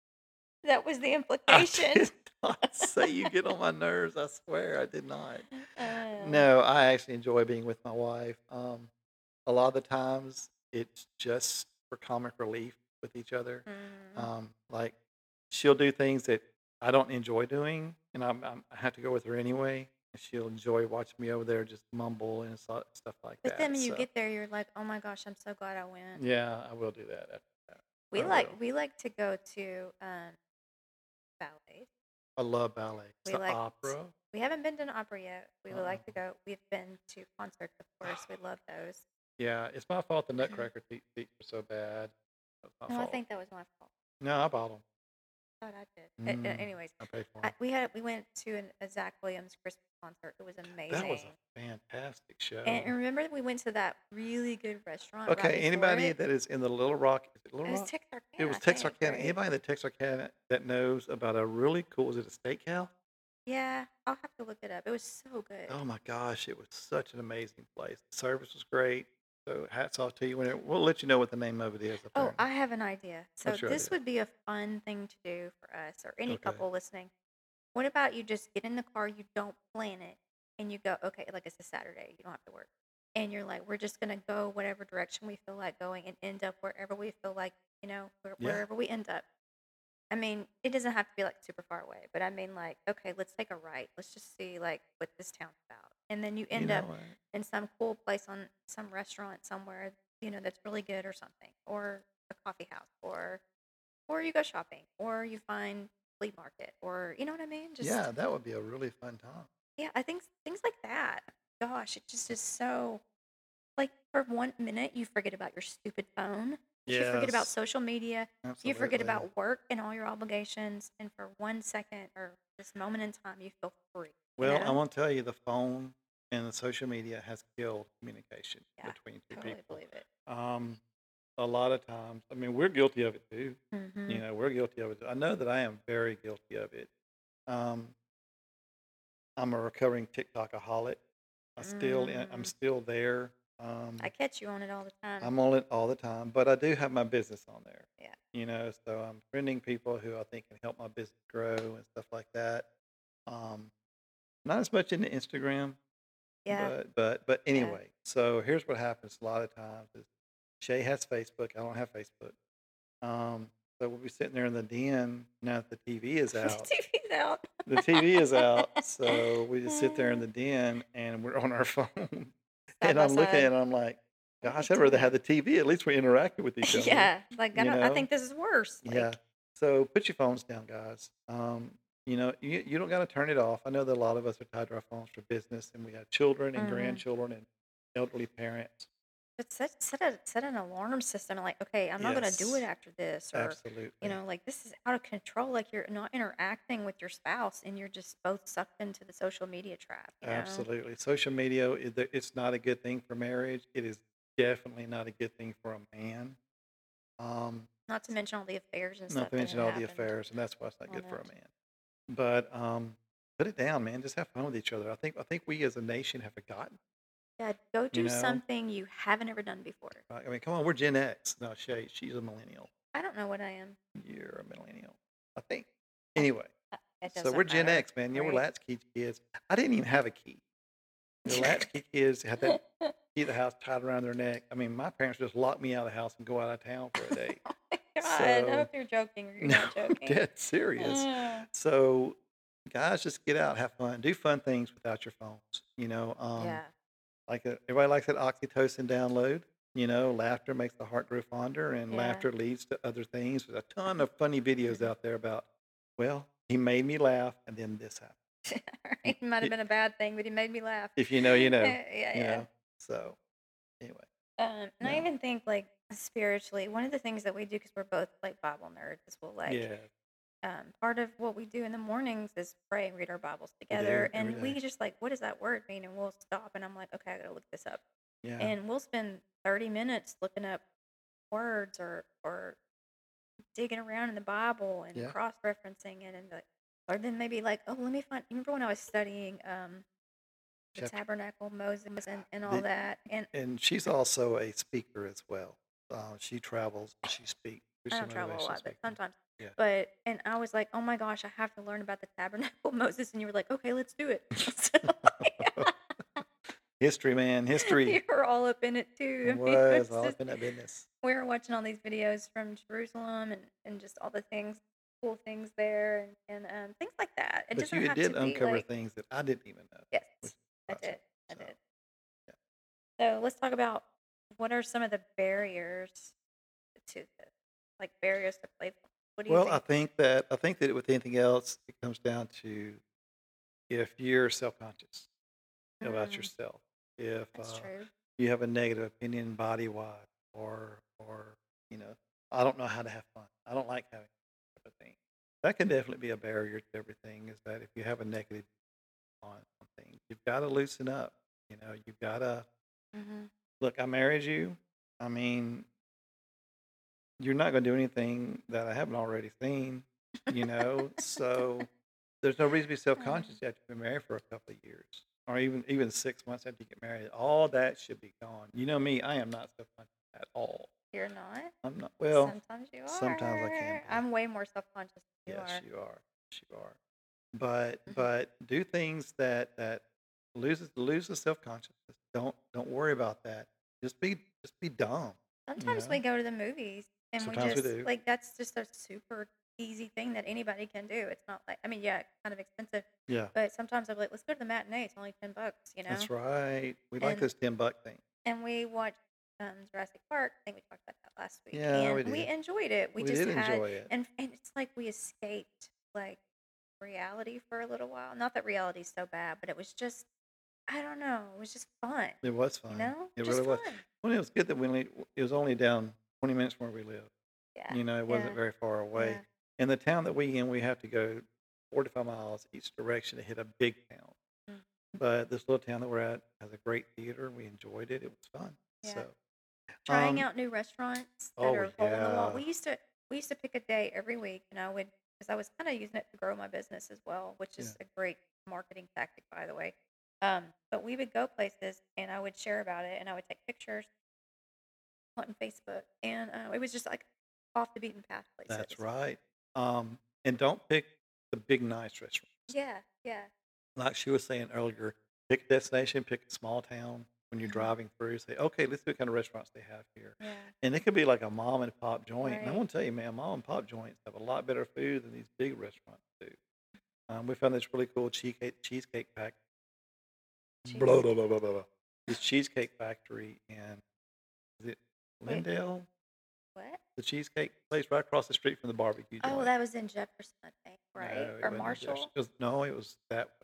That was the I implication. did not say you get on my nerves. I swear I did not. Uh, No, I actually enjoy being with my wife. Um, a lot of the times it's just for comic relief with each other. mm, Um, like she'll do things that I don't enjoy doing, and I'm, I'm, I have to go with her anyway. And she'll enjoy watching me over there just mumble and so- stuff like but then that. when you So get there, you're like, "Oh my gosh, I'm so glad I went." yeah, I will do that after that. We I like will. we like to go to um, ballets. I love ballet. We The like t- opera. we haven't been to an opera yet. We would like to Uh-uh. go. We've been to concerts, of course. We love those. Yeah, it's my fault the Nutcracker te- seats were so bad. That's my No, I fault. think that was my fault. No, I bought them. I thought I did. A- a- Mm, anyways, I paid for I, them. we had we went to an, a Zach Williams Christmas concert. It was That was amazing. a fantastic show. And, and remember that we went to that really good restaurant right Okay, before anybody it? that is in the Little Rock, is it It Little was Rock? It Texarkana, was I think, Texarkana. right? Anybody that Texarkana that knows about a really cool, is it a steakhouse? Yeah, I'll have to look it up. It was so good. Oh my gosh, it was such an amazing place. The service was great. So hats off to you. When it, we'll let you know what the name of it is up Oh, there. I have an idea. So What's your this idea? would be a fun thing to do for us or any Okay. couple listening. What about you just get in the car, you don't plan it, and you go, okay, like it's a Saturday, you don't have to work. And you're like, we're just going to go whatever direction we feel like going and end up wherever we feel like, you know, where, Yeah. wherever we end up. I mean, it doesn't have to be like super far away, but I mean, like, okay, let's take a right. Let's just see like what this town's about. And then you You end know up what? in some cool place on some restaurant somewhere, you know, that's really good or something, or a coffee house, or or you go shopping, or you find flea market, or you know what I mean? Just Yeah, that would be a really fun time. yeah, I think s- things like that. Gosh, it just is so like for one minute you forget about your stupid phone. You forget about Yes, social media. You forget absolutely. about work and all your obligations, and for one second or this moment in time, you feel free. You Well, I know? want to tell you, the phone and the social media has killed communication Yeah, between two totally people. believe it. Um, a lot of times, I mean, we're guilty of it too. You Mm-hmm. know, we're guilty of it. I know that I am very guilty of it. Um, I'm a recovering TikTokaholic. I still, I'm Mm. still there. Um, I catch you on it all the time. I'm on it all the time, but I do have my business on there. Yeah. You know, so I'm friending people who I think can help my business grow and stuff like that. Um, not as much into Instagram, Yeah. but but but Yeah. anyway. So here's what happens a lot of times is Shay has Facebook. I don't have Facebook. Um, so we'll be sitting there in the den now that the T V is The out. T V's out. The T V is out, so we just sit there in the den and we're on our phone. Side And by I'm looking side. at it, I'm like, What are Gosh, you I'd rather doing? have the T V. At least we're interacting with each other, Yeah, like I you don't. I know? think this is worse. Yeah. Like, So put your phones down, guys. Um, you know, you, you don't got to turn it off. I know that a lot of us are tied to our phones for business, and we have children and hmm grandchildren and elderly parents. but set set a set an alarm system. Like, okay, I'm not gonna do it Yes, after this, or you absolutely. know, like this is out of control. Like you're not interacting with your spouse, and you're just both sucked into the social media trap. You know, Absolutely. Social media, i- the- it's not a good thing for marriage. It is definitely not a good thing for a man. Um, not to mention all the affairs and Not stuff to that mention have all the happened affairs, and that's why it's not on good for a it. man. But um, put it down, man. Just have fun with each other. I think I think we as a nation have forgotten. Yeah, go You do know, something you haven't ever done before. Like, I mean, come on, we're Gen X. No, Shay, she's a millennial. I don't know what I am. You're a millennial, I think. I, Anyway, I- it so we're doesn't Gen matter, X, man. You know, we're right? latchkey kids. I didn't even have a key. The latchkey kids had that Oh key to the house tied around their neck. I mean, my parents just locked me out of the house and go out of town for a day. my God, I So, hope you're joking or you're no, not I'm joking. dead serious. Uh, So, guys, just get out, have fun, do fun things without your phones. You know, um, yeah, like uh everybody likes that oxytocin download. You know, laughter makes the heart grow fonder, and yeah. laughter leads to other things. There's a ton of funny videos Mhm. out there about, well, he made me laugh, and then this happened. Y- It might have y- been a bad thing, but he made me laugh. If you know, you know. Yeah, You yeah. know. So anyway, Um, and I no, even think like spiritually, one of the things that we do because we're both like Bible nerds is we'll like yeah, um, part of what we do in the mornings is pray and read our Bibles we together, do every and we day. just like, what does that word mean? And we'll stop, and I'm like, okay, I gotta look this up, Yeah, and we'll spend thirty minutes looking up words or or digging around in the Bible and yeah. cross referencing it, and like, or then maybe like, oh, let me find. Remember when I was studying um the Chapter. tabernacle, Moses, and and all The, that, and and she's also a speaker as well. Uh, she travels and she speaks. I Christian don't travel a motivational lot, but speaking. sometimes. Yeah. But and I was like, oh my gosh, I have to learn about the tabernacle, Moses, and you were like, okay, let's do it. So History, man, history. you were all up in it too. I I mean, was it's all just up in that business. we were watching all these videos from Jerusalem and and just all the things, cool things there, and and um, things like that. It But doesn't you have to did be uncover like things that I didn't even know, yes, which is I awesome. did, I So, did. yeah. So let's talk about what are some of the barriers to this, like barriers to playfulness. What do you Well, I think? think that I think that with anything else, it comes down to if you're self-conscious about Mm, yourself, if that's uh, true. you have a negative opinion body-wise, or or you know, I don't know how to have fun. I don't like having fun type of thing. That can definitely be a barrier to everything. Is that if you have a negative on on things, you've got to loosen up. You know, you've got to hmm look. I married you. I mean, you're not going to do anything that I haven't already seen. You know, so there's no reason to be self-conscious Um, after you've been married for a couple of years, or even even six months after you get married. All that should be gone. You know me, I am not self-conscious at all. You're not. I'm not. Well, Sometimes you sometimes I can are. be. I'm way more self-conscious than you Yes, are. you are. Yes, you are. But hmm but do things that that loses loses self-consciousness. Don't don't worry about that. Just be just be dumb. You Sometimes we know. go to the movies and we Sometimes we just do. like that's just a super easy thing that anybody can do. It's not like I mean, yeah, it's kind of expensive, Yeah, but sometimes I'm like, let's go to the matinee. It's only ten bucks, you know. that's right. We like And this ten buck thing. and we watched um, Jurassic Park. I think we talked about that last week, Yeah, and we we did. enjoyed it. We We just did had enjoy it. and and it's like we escaped like reality for a little while. Not that reality's so bad, but it was just I don't know. It was just fun, It was you fun. know, It just really was. fun. Well, it was good that we only, it was only down twenty minutes from where we live. Yeah, You know, it wasn't yeah, very far away. yeah. In the town that we in, we have to go forty-five miles each direction to hit a big town. Mm, But this little town that we're at has a great theater. We enjoyed it. It was fun. yeah. So, Trying um, out new restaurants that oh are hole in the wall. yeah, We used to we used to pick a day every week, and I would because I was kind of using it to grow my business as well, which yeah, is a great marketing tactic, by the way. Um, but we would go places, and I would share about it, and I would take pictures on Facebook, and uh, it was just like off the beaten path that's places. right. Um, and don't pick the big nice restaurants. Yeah, yeah. Like she was saying earlier, pick a destination, pick a small town when you're hmm driving through. Say, okay, let's see what kind of restaurants they have here. Yeah, And it could be like a mom and pop joint. And I right. want to tell you, man, mom and pop joints have a lot better food than these big restaurants do. Um, we found this really cool cheesecake cheesecake pack. Blah, Cheesecake. blah, blah, blah, blah, blah. This cheesecake factory in Is it Wait, Lindale? what? The cheesecake place right across the street from the barbecue Oh, joint. that was in Jefferson, I think, right? No, it Or wasn't in Jefferson. Marshall? It was, no, it was that way.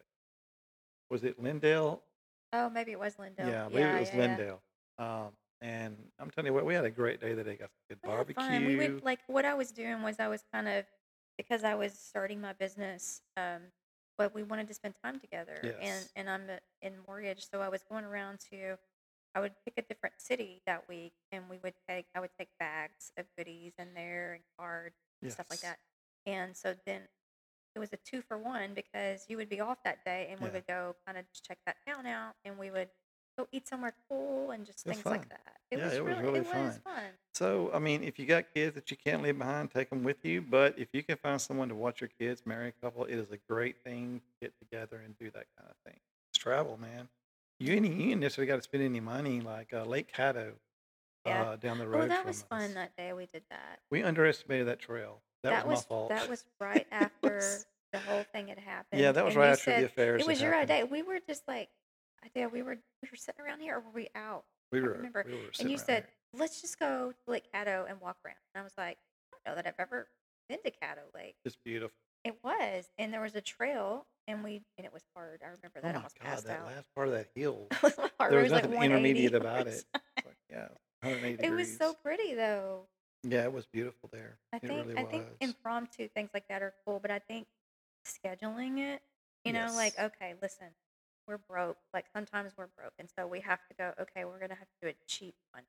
Was it Lindale? Oh, maybe it was Lindell. Yeah, I believe it Yeah, was yeah, yeah. Lindale. Um, and I'm telling you what, we had a great day that day. Got some good We had fun. We would barbecue. like what I was doing was I was kind of because I was starting my business, um, but we wanted to spend time together, and Yes. and I'm a- in mortgage, so I was going around to. I would pick a different city that week, and we would take. I would take bags of goodies in there and cards and stuff like Yes. that, and so then it was a two for one because you would be off that day, and we Yeah. would go kind of check that town out, and we would go eat somewhere cool and just It was things like fun. that. It Yeah, was it was really really it was fun. fun. So, I mean, if you got kids that you can't leave behind, take them with you. But if you can find someone to watch your kids, marry a couple, it is a great thing to get together and do that kind of thing. It's travel, man. You ain't, you ain't necessarily got to spend any money like uh, Lake Caddo Yeah. uh, down the Oh, road that was from fun us. that day we did that. We underestimated that trail. That was That my was fault. that was right It after was- the whole thing had yeah, happened, that was and right you after the said affairs it had was your happened. idea. We were just like, idea. We were we were sitting around here, or were we out? We I don't were remember. we were And sitting you around said, here. let's just go to Lake Caddo and walk around. And I was like, I don't know that I've ever been to Caddo Lake. It's beautiful. It was, and there was a trail, and we and it was hard. I remember Oh that. I my almost God, passed that out. last part of that hill. It was hard. There It was was like nothing one eighty intermediate or about it. something. It's like, yeah, one hundred eighty It was so degrees. pretty though. Yeah, it was beautiful there. I It think really I think was. impromptu things like that are cool, but I think scheduling it, you know, like Yes. okay, listen, we're broke. Like sometimes we're broke, and so we have to go. Okay, we're gonna have to do a cheap one,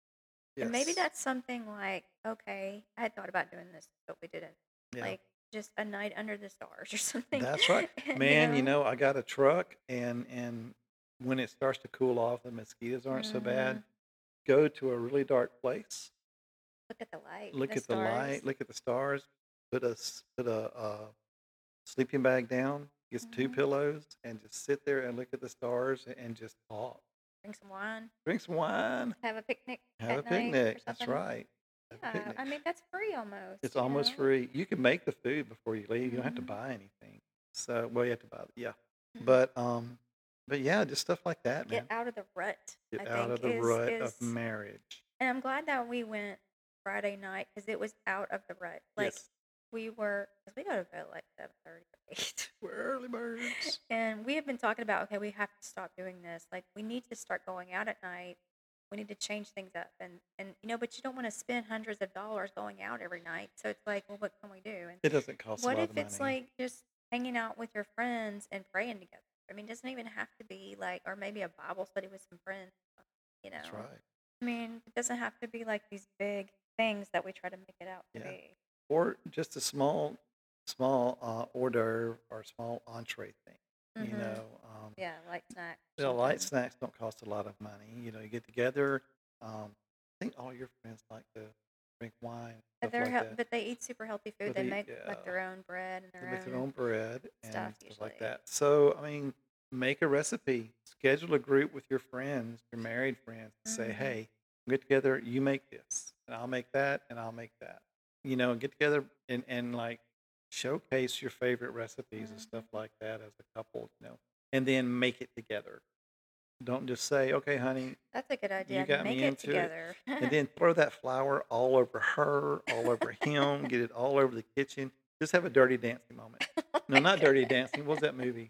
and maybe Yes. that's something like okay, I had thought about doing this, but we didn't. Yeah. Like just a night under the stars or something. That's right. you Man, you know. know, I got a truck and and when it starts to cool off, the mosquitoes aren't so bad. hmm Go to a really dark place, Look at the light, look the at the stars. light, look at the stars, put a s- put a uh, sleeping bag down, get two hmm pillows, and just sit there and look at the stars and just talk. Drink some wine, Drink some wine, have a picnic have a at night or picnic. That's something. right. Have a Yeah, picnic. I mean that's free almost, It's you almost know. free. You can make the food before you leave. You don't have to hmm buy anything. So, well, you have to buy, yeah. hmm But um, but yeah, just stuff like that, Get man. out of the rut. I Get out think of the is rut of is, marriage. and I'm glad that we went Friday night because it was out of the rut. Like Yes, we were, because we go to bed at like seven thirty or eight, we're early birds. and we have been talking about okay, we have to stop doing this. Like we need to start going out at night. We need to change things up, and and you know, but you don't want to spend hundreds of dollars going out every night. So it's like, well, what can we do? And It doesn't cost a what lot if of it's money. like just hanging out with your friends and praying together? I mean, it doesn't even have to be like, or maybe a Bible study with some friends, you That's know? right. I mean, it doesn't have to be like these big things that we try to make it out to Yeah. be. Or just a small, small uh, hors d'oeuvre or small entree thing. You Mm-hmm. know, um, Yeah, light snack or the light something. snacks don't cost a lot of money. You know, you get together. Um, I think all your friends like to drink wine, But stuff they're like hel- that. but they eat super healthy food. But They they, make like yeah, their own bread and they their make their own own bread and stuff stuff like usually. that. So, I mean, make a recipe, schedule a group with your friends, your married friends, and say, Mm-hmm. hey, get together, you make this, and I'll make that, and I'll make that. You know, get together and, and like showcase your favorite recipes and stuff Mm-hmm. like that as a couple, you know, and then make it together. Don't just say, okay, honey, That's a good you idea. got Make me it into it. together. And then throw that flour all over her, all over him, get it all over the kitchen. Just have a dirty dancing moment. Oh No, my not Dirty goodness. Dancing. What was that movie?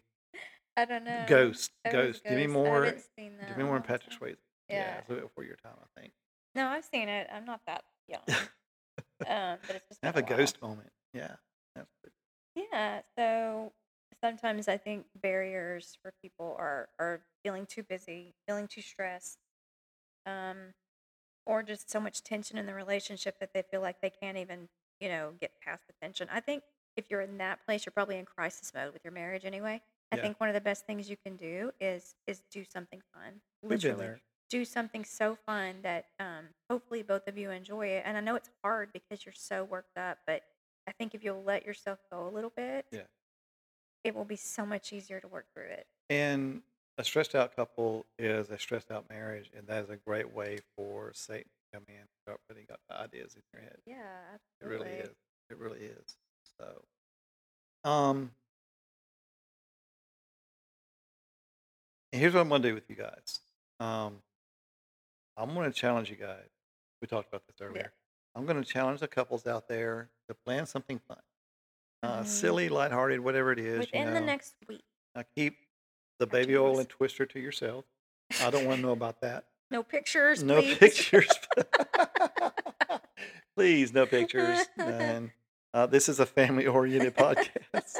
I don't know. Ghost. It was Ghost. Demi Ghost. I Moore. haven't seen that Demi in a Moore and long Patrick time. Swayze. Yeah, Yeah. it's a bit before your time, I think. No, I've seen it. I'm not that young. Um, but it's just been Have a a while. ghost moment. Yeah. That's good. Yeah. So sometimes I think barriers for people are are feeling too busy, feeling too stressed, um, or just so much tension in the relationship that they feel like they can't even, you know, get past the tension. I think if you're in that place, you're probably in crisis mode with your marriage anyway. I Yeah. think one of the best things you can do is is do something fun. We've been Literally, there. do something so fun that um, hopefully both of you enjoy it. And I know it's hard because you're so worked up, but I think if you'll let yourself go a little bit, Yeah. it will be so much easier to work through it. And a stressed out couple is a stressed out marriage, and that is a great way for Satan to come in and start putting up ideas in your head. Yeah, It really absolutely. is. It really is. So, um, and here's what I'm gonna do with you guys. Um, I'm going to challenge you guys. We talked about this Yeah. earlier. I'm going to challenge the couples out there to plan something fun, uh, Mhm. silly, lighthearted, whatever it is. You Within the know, next week. now keep the Or baby two oil weeks. and twister to yourself. I don't want to know about that. No pictures, No please. pictures. Please, no pictures. None. Uh, this is a family-oriented podcast.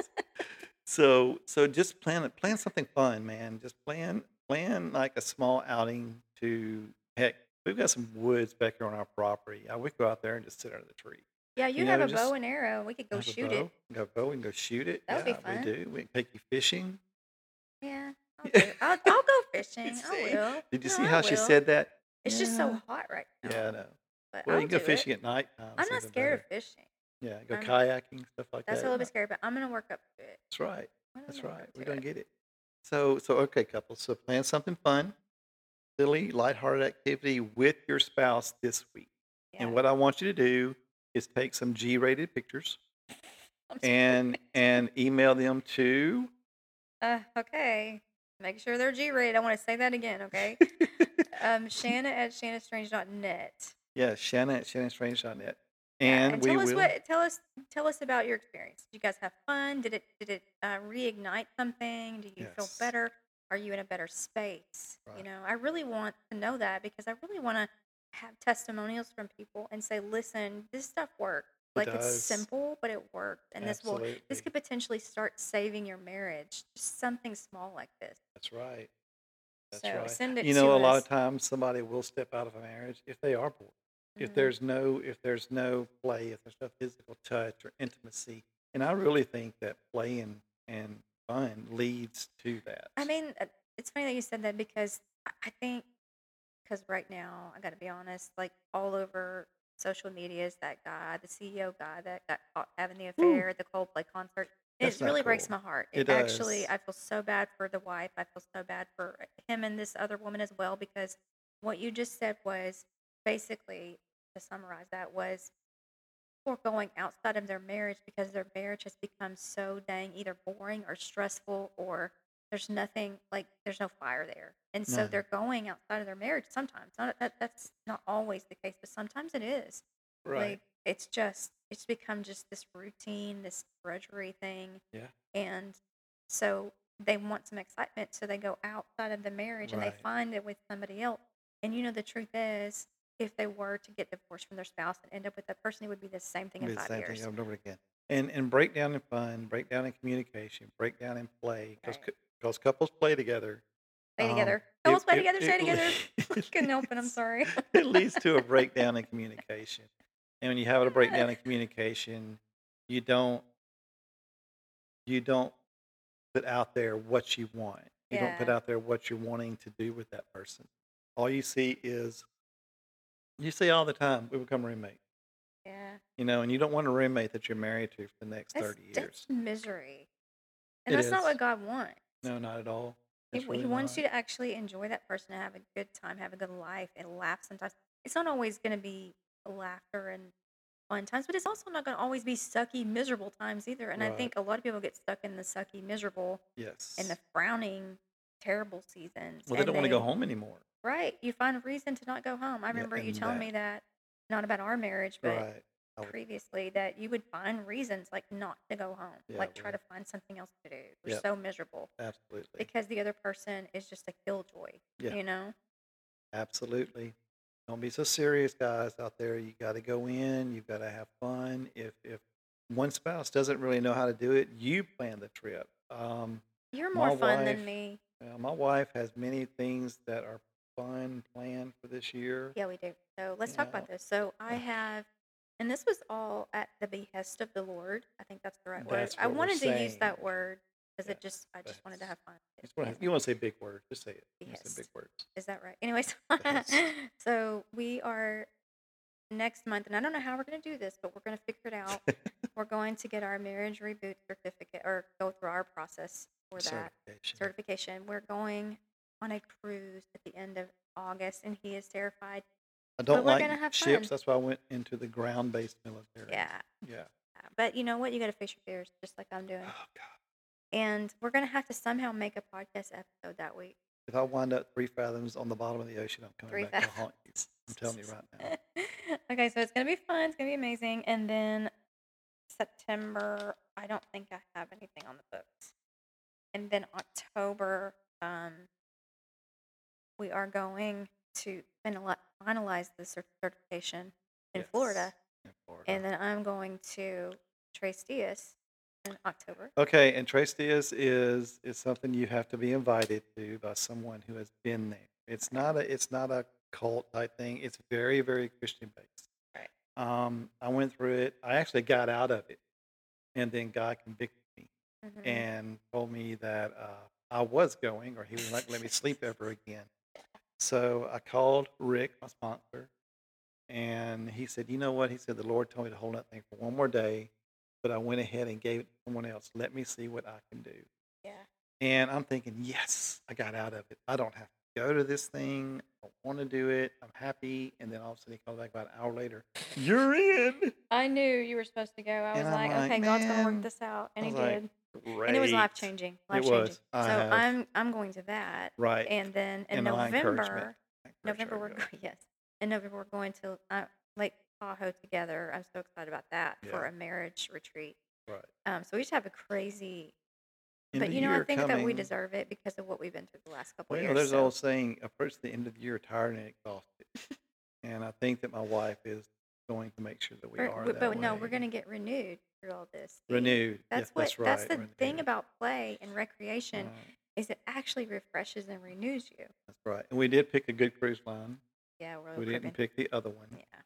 So, so just plan it. Plan something fun, man. Just plan, plan like a small outing to heck. We've got some woods back here on our property. Uh, we could go out there and just sit under the tree. Yeah, you You have know, a bow just and arrow. We could go have a shoot bow. it. Go bow and go shoot it. That would be Yeah, we fun. do. We can take you fishing. Yeah, I'll do. I'll, I'll go fishing. I See? will. Did you No, see I how she will. said that? It's just so Yeah. hot right Yeah, I now. know. But Well, I'll you can do go fishing it. at nighttime. I'm It's not even scared of better. fishing. Yeah, go I'm, kayaking, stuff like that's a that. little No, bit scary, but I'm gonna work up to it. that's right. I'm That's gonna work right. up We're to gonna it. get it. So, so okay, couples. So plan something fun, silly, lighthearted activity with your spouse this week. And Yeah. what I want you to do is take some G-rated pictures I'm and sorry. and email them to Uh, okay. Make sure they're G-rated. I want to say that again, okay? Um, Shanna at shannastrange dot net. yeah, Shanna at shanna strange dot net. Yeah, And and we tell us will. what tell us tell us about your experience. Did you guys have fun? Did it did it uh, reignite something? Do you feel Yes. better? Are you in a better space? You Right. know, I really want to know that because I really want to have testimonials from people and say, listen, this stuff worked. It Like it's does. simple, but it worked, and this will this Absolutely. could potentially start saving your marriage. Just something small like this. That's right. That's So right. send it You know, to a lot us. of times somebody will step out of a marriage if they are bored. If Mhm. there's no if there's no play, if there's no physical touch or intimacy. And I really think that play and, and fun leads to that. I mean, uh, it's funny that you said that because I I think because right now I got to be honest, like all over social media is that guy, the C E O guy that got caught having the Woo, affair at the Coldplay concert. And that's it not really breaks cool. my heart. It It actually, does. I feel so bad for the wife. I feel so bad for him and this other woman as well because what you just said was basically, to summarize that, was or going outside of their marriage because their marriage has become so dang either boring or stressful or there's nothing like there's no fire there. And so No. they're going outside of their marriage sometimes. Not that that's not always the case, but sometimes it is. Right. Like it's just it's become just this routine, this drudgery thing. Yeah. And so they want some excitement, so they go outside of the marriage and they Right. find it with somebody else. And you know the truth is if they were to get divorced from their spouse and end up with that person, it would be the same thing in Be the five same thing years. over and over again. And and break down in fun, break down in communication, break down in play. Because Right. because couples play together. Play Um, together. it Couples play it together, stay it together. leads Couldn't help it, I'm sorry. it leads to a breakdown in communication. And when you have a breakdown in communication, you don't you don't put out there what you want. You don't put Yeah. out there what you're wanting to do with that person. All you see is you say all the time, we become roommates. Yeah. You know, and you don't want a roommate that you're married to for the next That's thirty that's years. misery. And It that's not is. what God wants. No, not at all. He, It's w- he really wants not. you to actually enjoy that person and have a good time, have a good life, and laugh sometimes. It's not always going to be laughter and fun times, but it's also not going to always be sucky, miserable times either. And I Right. think a lot of people get stuck in the sucky, miserable, and the Yes. frowning, terrible seasons. Well, they And don't want to go they, home anymore. right, you find a reason to not go home. I Yeah, remember you and telling me that. that, not about our marriage, but Right. I would, previously, that you would find reasons like not to go home, yeah, like try to well, find something else to do. We're yeah, so miserable absolutely. because the other person is just a killjoy, Yeah, you know? absolutely. Don't be so serious, guys out there. You got to go in. You've got to have fun. If if one spouse doesn't really know how to do it, you plan the trip. Um, You're my more fun than wife, me. uh, my wife has many things that are fun planned for this year. Yeah, we do. So let's You talk about know, this. So I have, and this was all at the behest of the Lord. I think that's the right word. that's I what we're wanted to use saying. that word because it Yes, just, I just wanted to that's. have fun. You It- just wanna- Yes, you want to say big words? Just say it. You want to say big behest. words. Is that right? Anyways, Behest. so we are next month, and I don't know how we're going to do this, but we're going to figure it out. We're going to get our marriage reboot certificate or go through our process for that Certification. certification. We're going on a cruise at the end of August, and he is terrified, I but don't we're like going to have ships. fun. That's why I went into the ground-based military. Yeah. Yeah. yeah. But you know what? You got to face your fears, just like I'm doing. Oh God. And we're going to have to somehow make a podcast episode that week. if I wind up three fathoms on the bottom of the ocean, I'm coming Three back to fathoms. haunt you. I'm telling you right now. Okay, so it's gonna be fun. It's gonna be amazing. And then September, I don't think I have anything on the books. And then October, um, we are going to finali- finalize the cert- certification in Yes, Florida, in Florida. and then I'm going to Tres Dias in October. Okay, and Tres Dias is is something you have to be invited to by someone who has been there. It's Okay. not a it's not a cult type thing. It's very very Christian based. Right. Um, I went through it. I actually got out of it, and then God convicted me hmm and told me that uh, I was going, or He was not going to let me sleep ever again. So I called Rick, my sponsor, and he said, "You know what?" He said, "The Lord told me to hold that thing for one more day, but I went ahead and gave it to someone else. Let me see what I can do." Yeah. And I'm thinking, yes, I got out of it. I don't have to go to this thing. I want to do it. I'm happy. And then all of a sudden he comes back about an hour later. You're in. I knew you were supposed to go. I was And I'm like, like, okay, God's gonna work man. this out, I and He was like, did. And it was great. life changing, It life changing. was. I So have. I'm I'm going to that, Right. and then in And my encouragement. November, I encourage November her we're to go. going. Yes, in November we're going to uh, Lake Tahoe together. I'm so excited about that for Yeah. a marriage retreat. Right. Um, so we just have a crazy, End but of you the know I year think that we coming. deserve it because of what we've been through the last couple of Well, years. there's an So old saying, approach the end of the year tired and exhausted. And I think that my wife is going to make sure that we we're, are we, that but no, we're way. going to get renewed through all this. See, Renewed. that's Yes, what that's that's right. the thing Renewed. about play and recreation Right. is it actually refreshes and renews you. That's right. And we did pick a good cruise line. Yeah, Royal We Caribbean. didn't pick the other one. Yeah.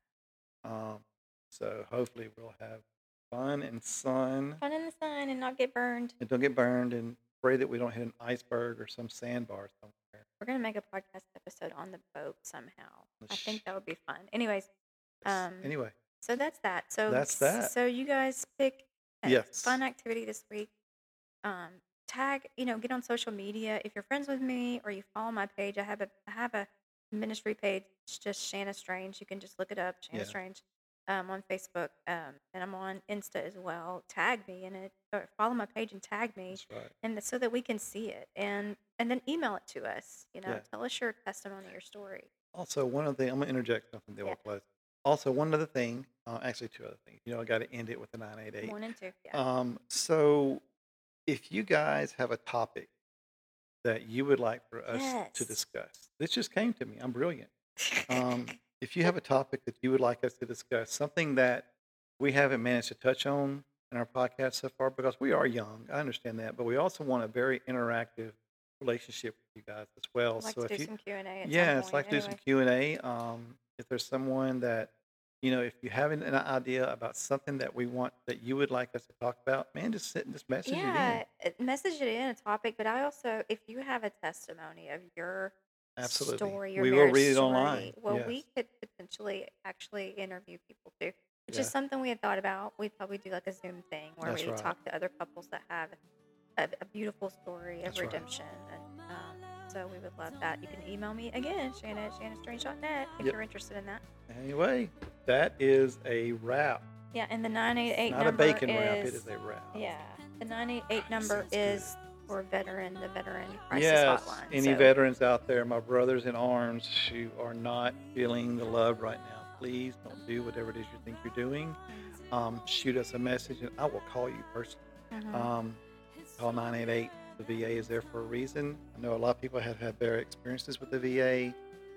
Um, so hopefully we'll have fun and sun Fun in the sun and not get burned. and don't get burned, and pray that we don't hit an iceberg or some sandbar somewhere. We're gonna make a podcast episode on the boat somehow. I Shh. think that would be fun. Anyways, um, Anyway, so that's that. So that's s- that. so you guys pick a Yes. fun activity this week. Um, tag, you know, get on social media. If you're friends with me or you follow my page, I have a I have a ministry page. It's just Shanna Strange. You can just look it up, Shanna Yeah. Strange, um, on Facebook, um, and I'm on Insta as well. Tag me in it, or follow my page and tag me, That's right. and th- so that we can see it, and and then email it to us. You know, Yeah. tell us your testimony, your story. Also, one other thing, I'm gonna interject something that Yeah, will close. Also, one other thing, uh, actually two other things. You know, I got to end it with the nine eight eight. one and two. Yeah. Um, so if you guys have a topic that you would like for us to Yes. discuss, this just came to me. I'm brilliant. Um, if you have a topic that you would like us to discuss, something that we haven't managed to touch on in our podcast so far, because we are young, I understand that, but we also want a very interactive relationship with you guys as well. I'd like So to if do you, some Q and A at some yeah, it's point. like do some Anyway, Q and A. Um, if there's someone that, you know, if you have an an idea about something that we want that you would like us to talk about, man, just sit and just message it in. yeah, uh, message it in a topic. But I also, if you have a testimony of your Absolutely. story, your We will marriage read it story, online. well, we Yes. could potentially actually interview people too, which Yeah. is something we had thought about. We'd probably do like a Zoom thing where That's we right. talk to other couples that have a, a beautiful story of That's right. redemption. And um, so we would love that. You can email me again, Shanna at shanna strange dot net, if Yep. you're interested in that. Anyway, that is a wrap. Yeah, and the nine eight eight Not a number bacon wrap, it is, is a wrap. yeah, the nine eight eight number Sounds good. is for veteran, the veteran crisis Yes, hotline. any So veterans out there, my brothers in arms who are not feeling the love right now, please don't do whatever it is you think you're doing. Um, shoot us a message and I will call you personally. Mhm. Um, call nine eight eight. The V A is there for a reason. I know a lot of people have had their experiences with the V A,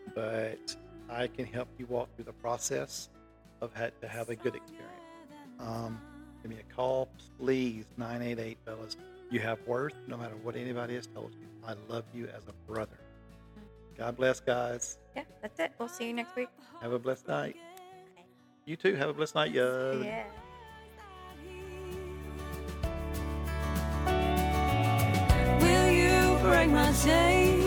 but I can help you walk through the process of had to have a good experience. Um, give me a call, please. nine eight eight, fellas. You have worth no matter what anybody has told you. I love you as a brother. God bless, guys. Yeah, that's it. We'll see you next week. Have a blessed night. You too. Have a blessed night, yo. Yeah. Will you break my chains?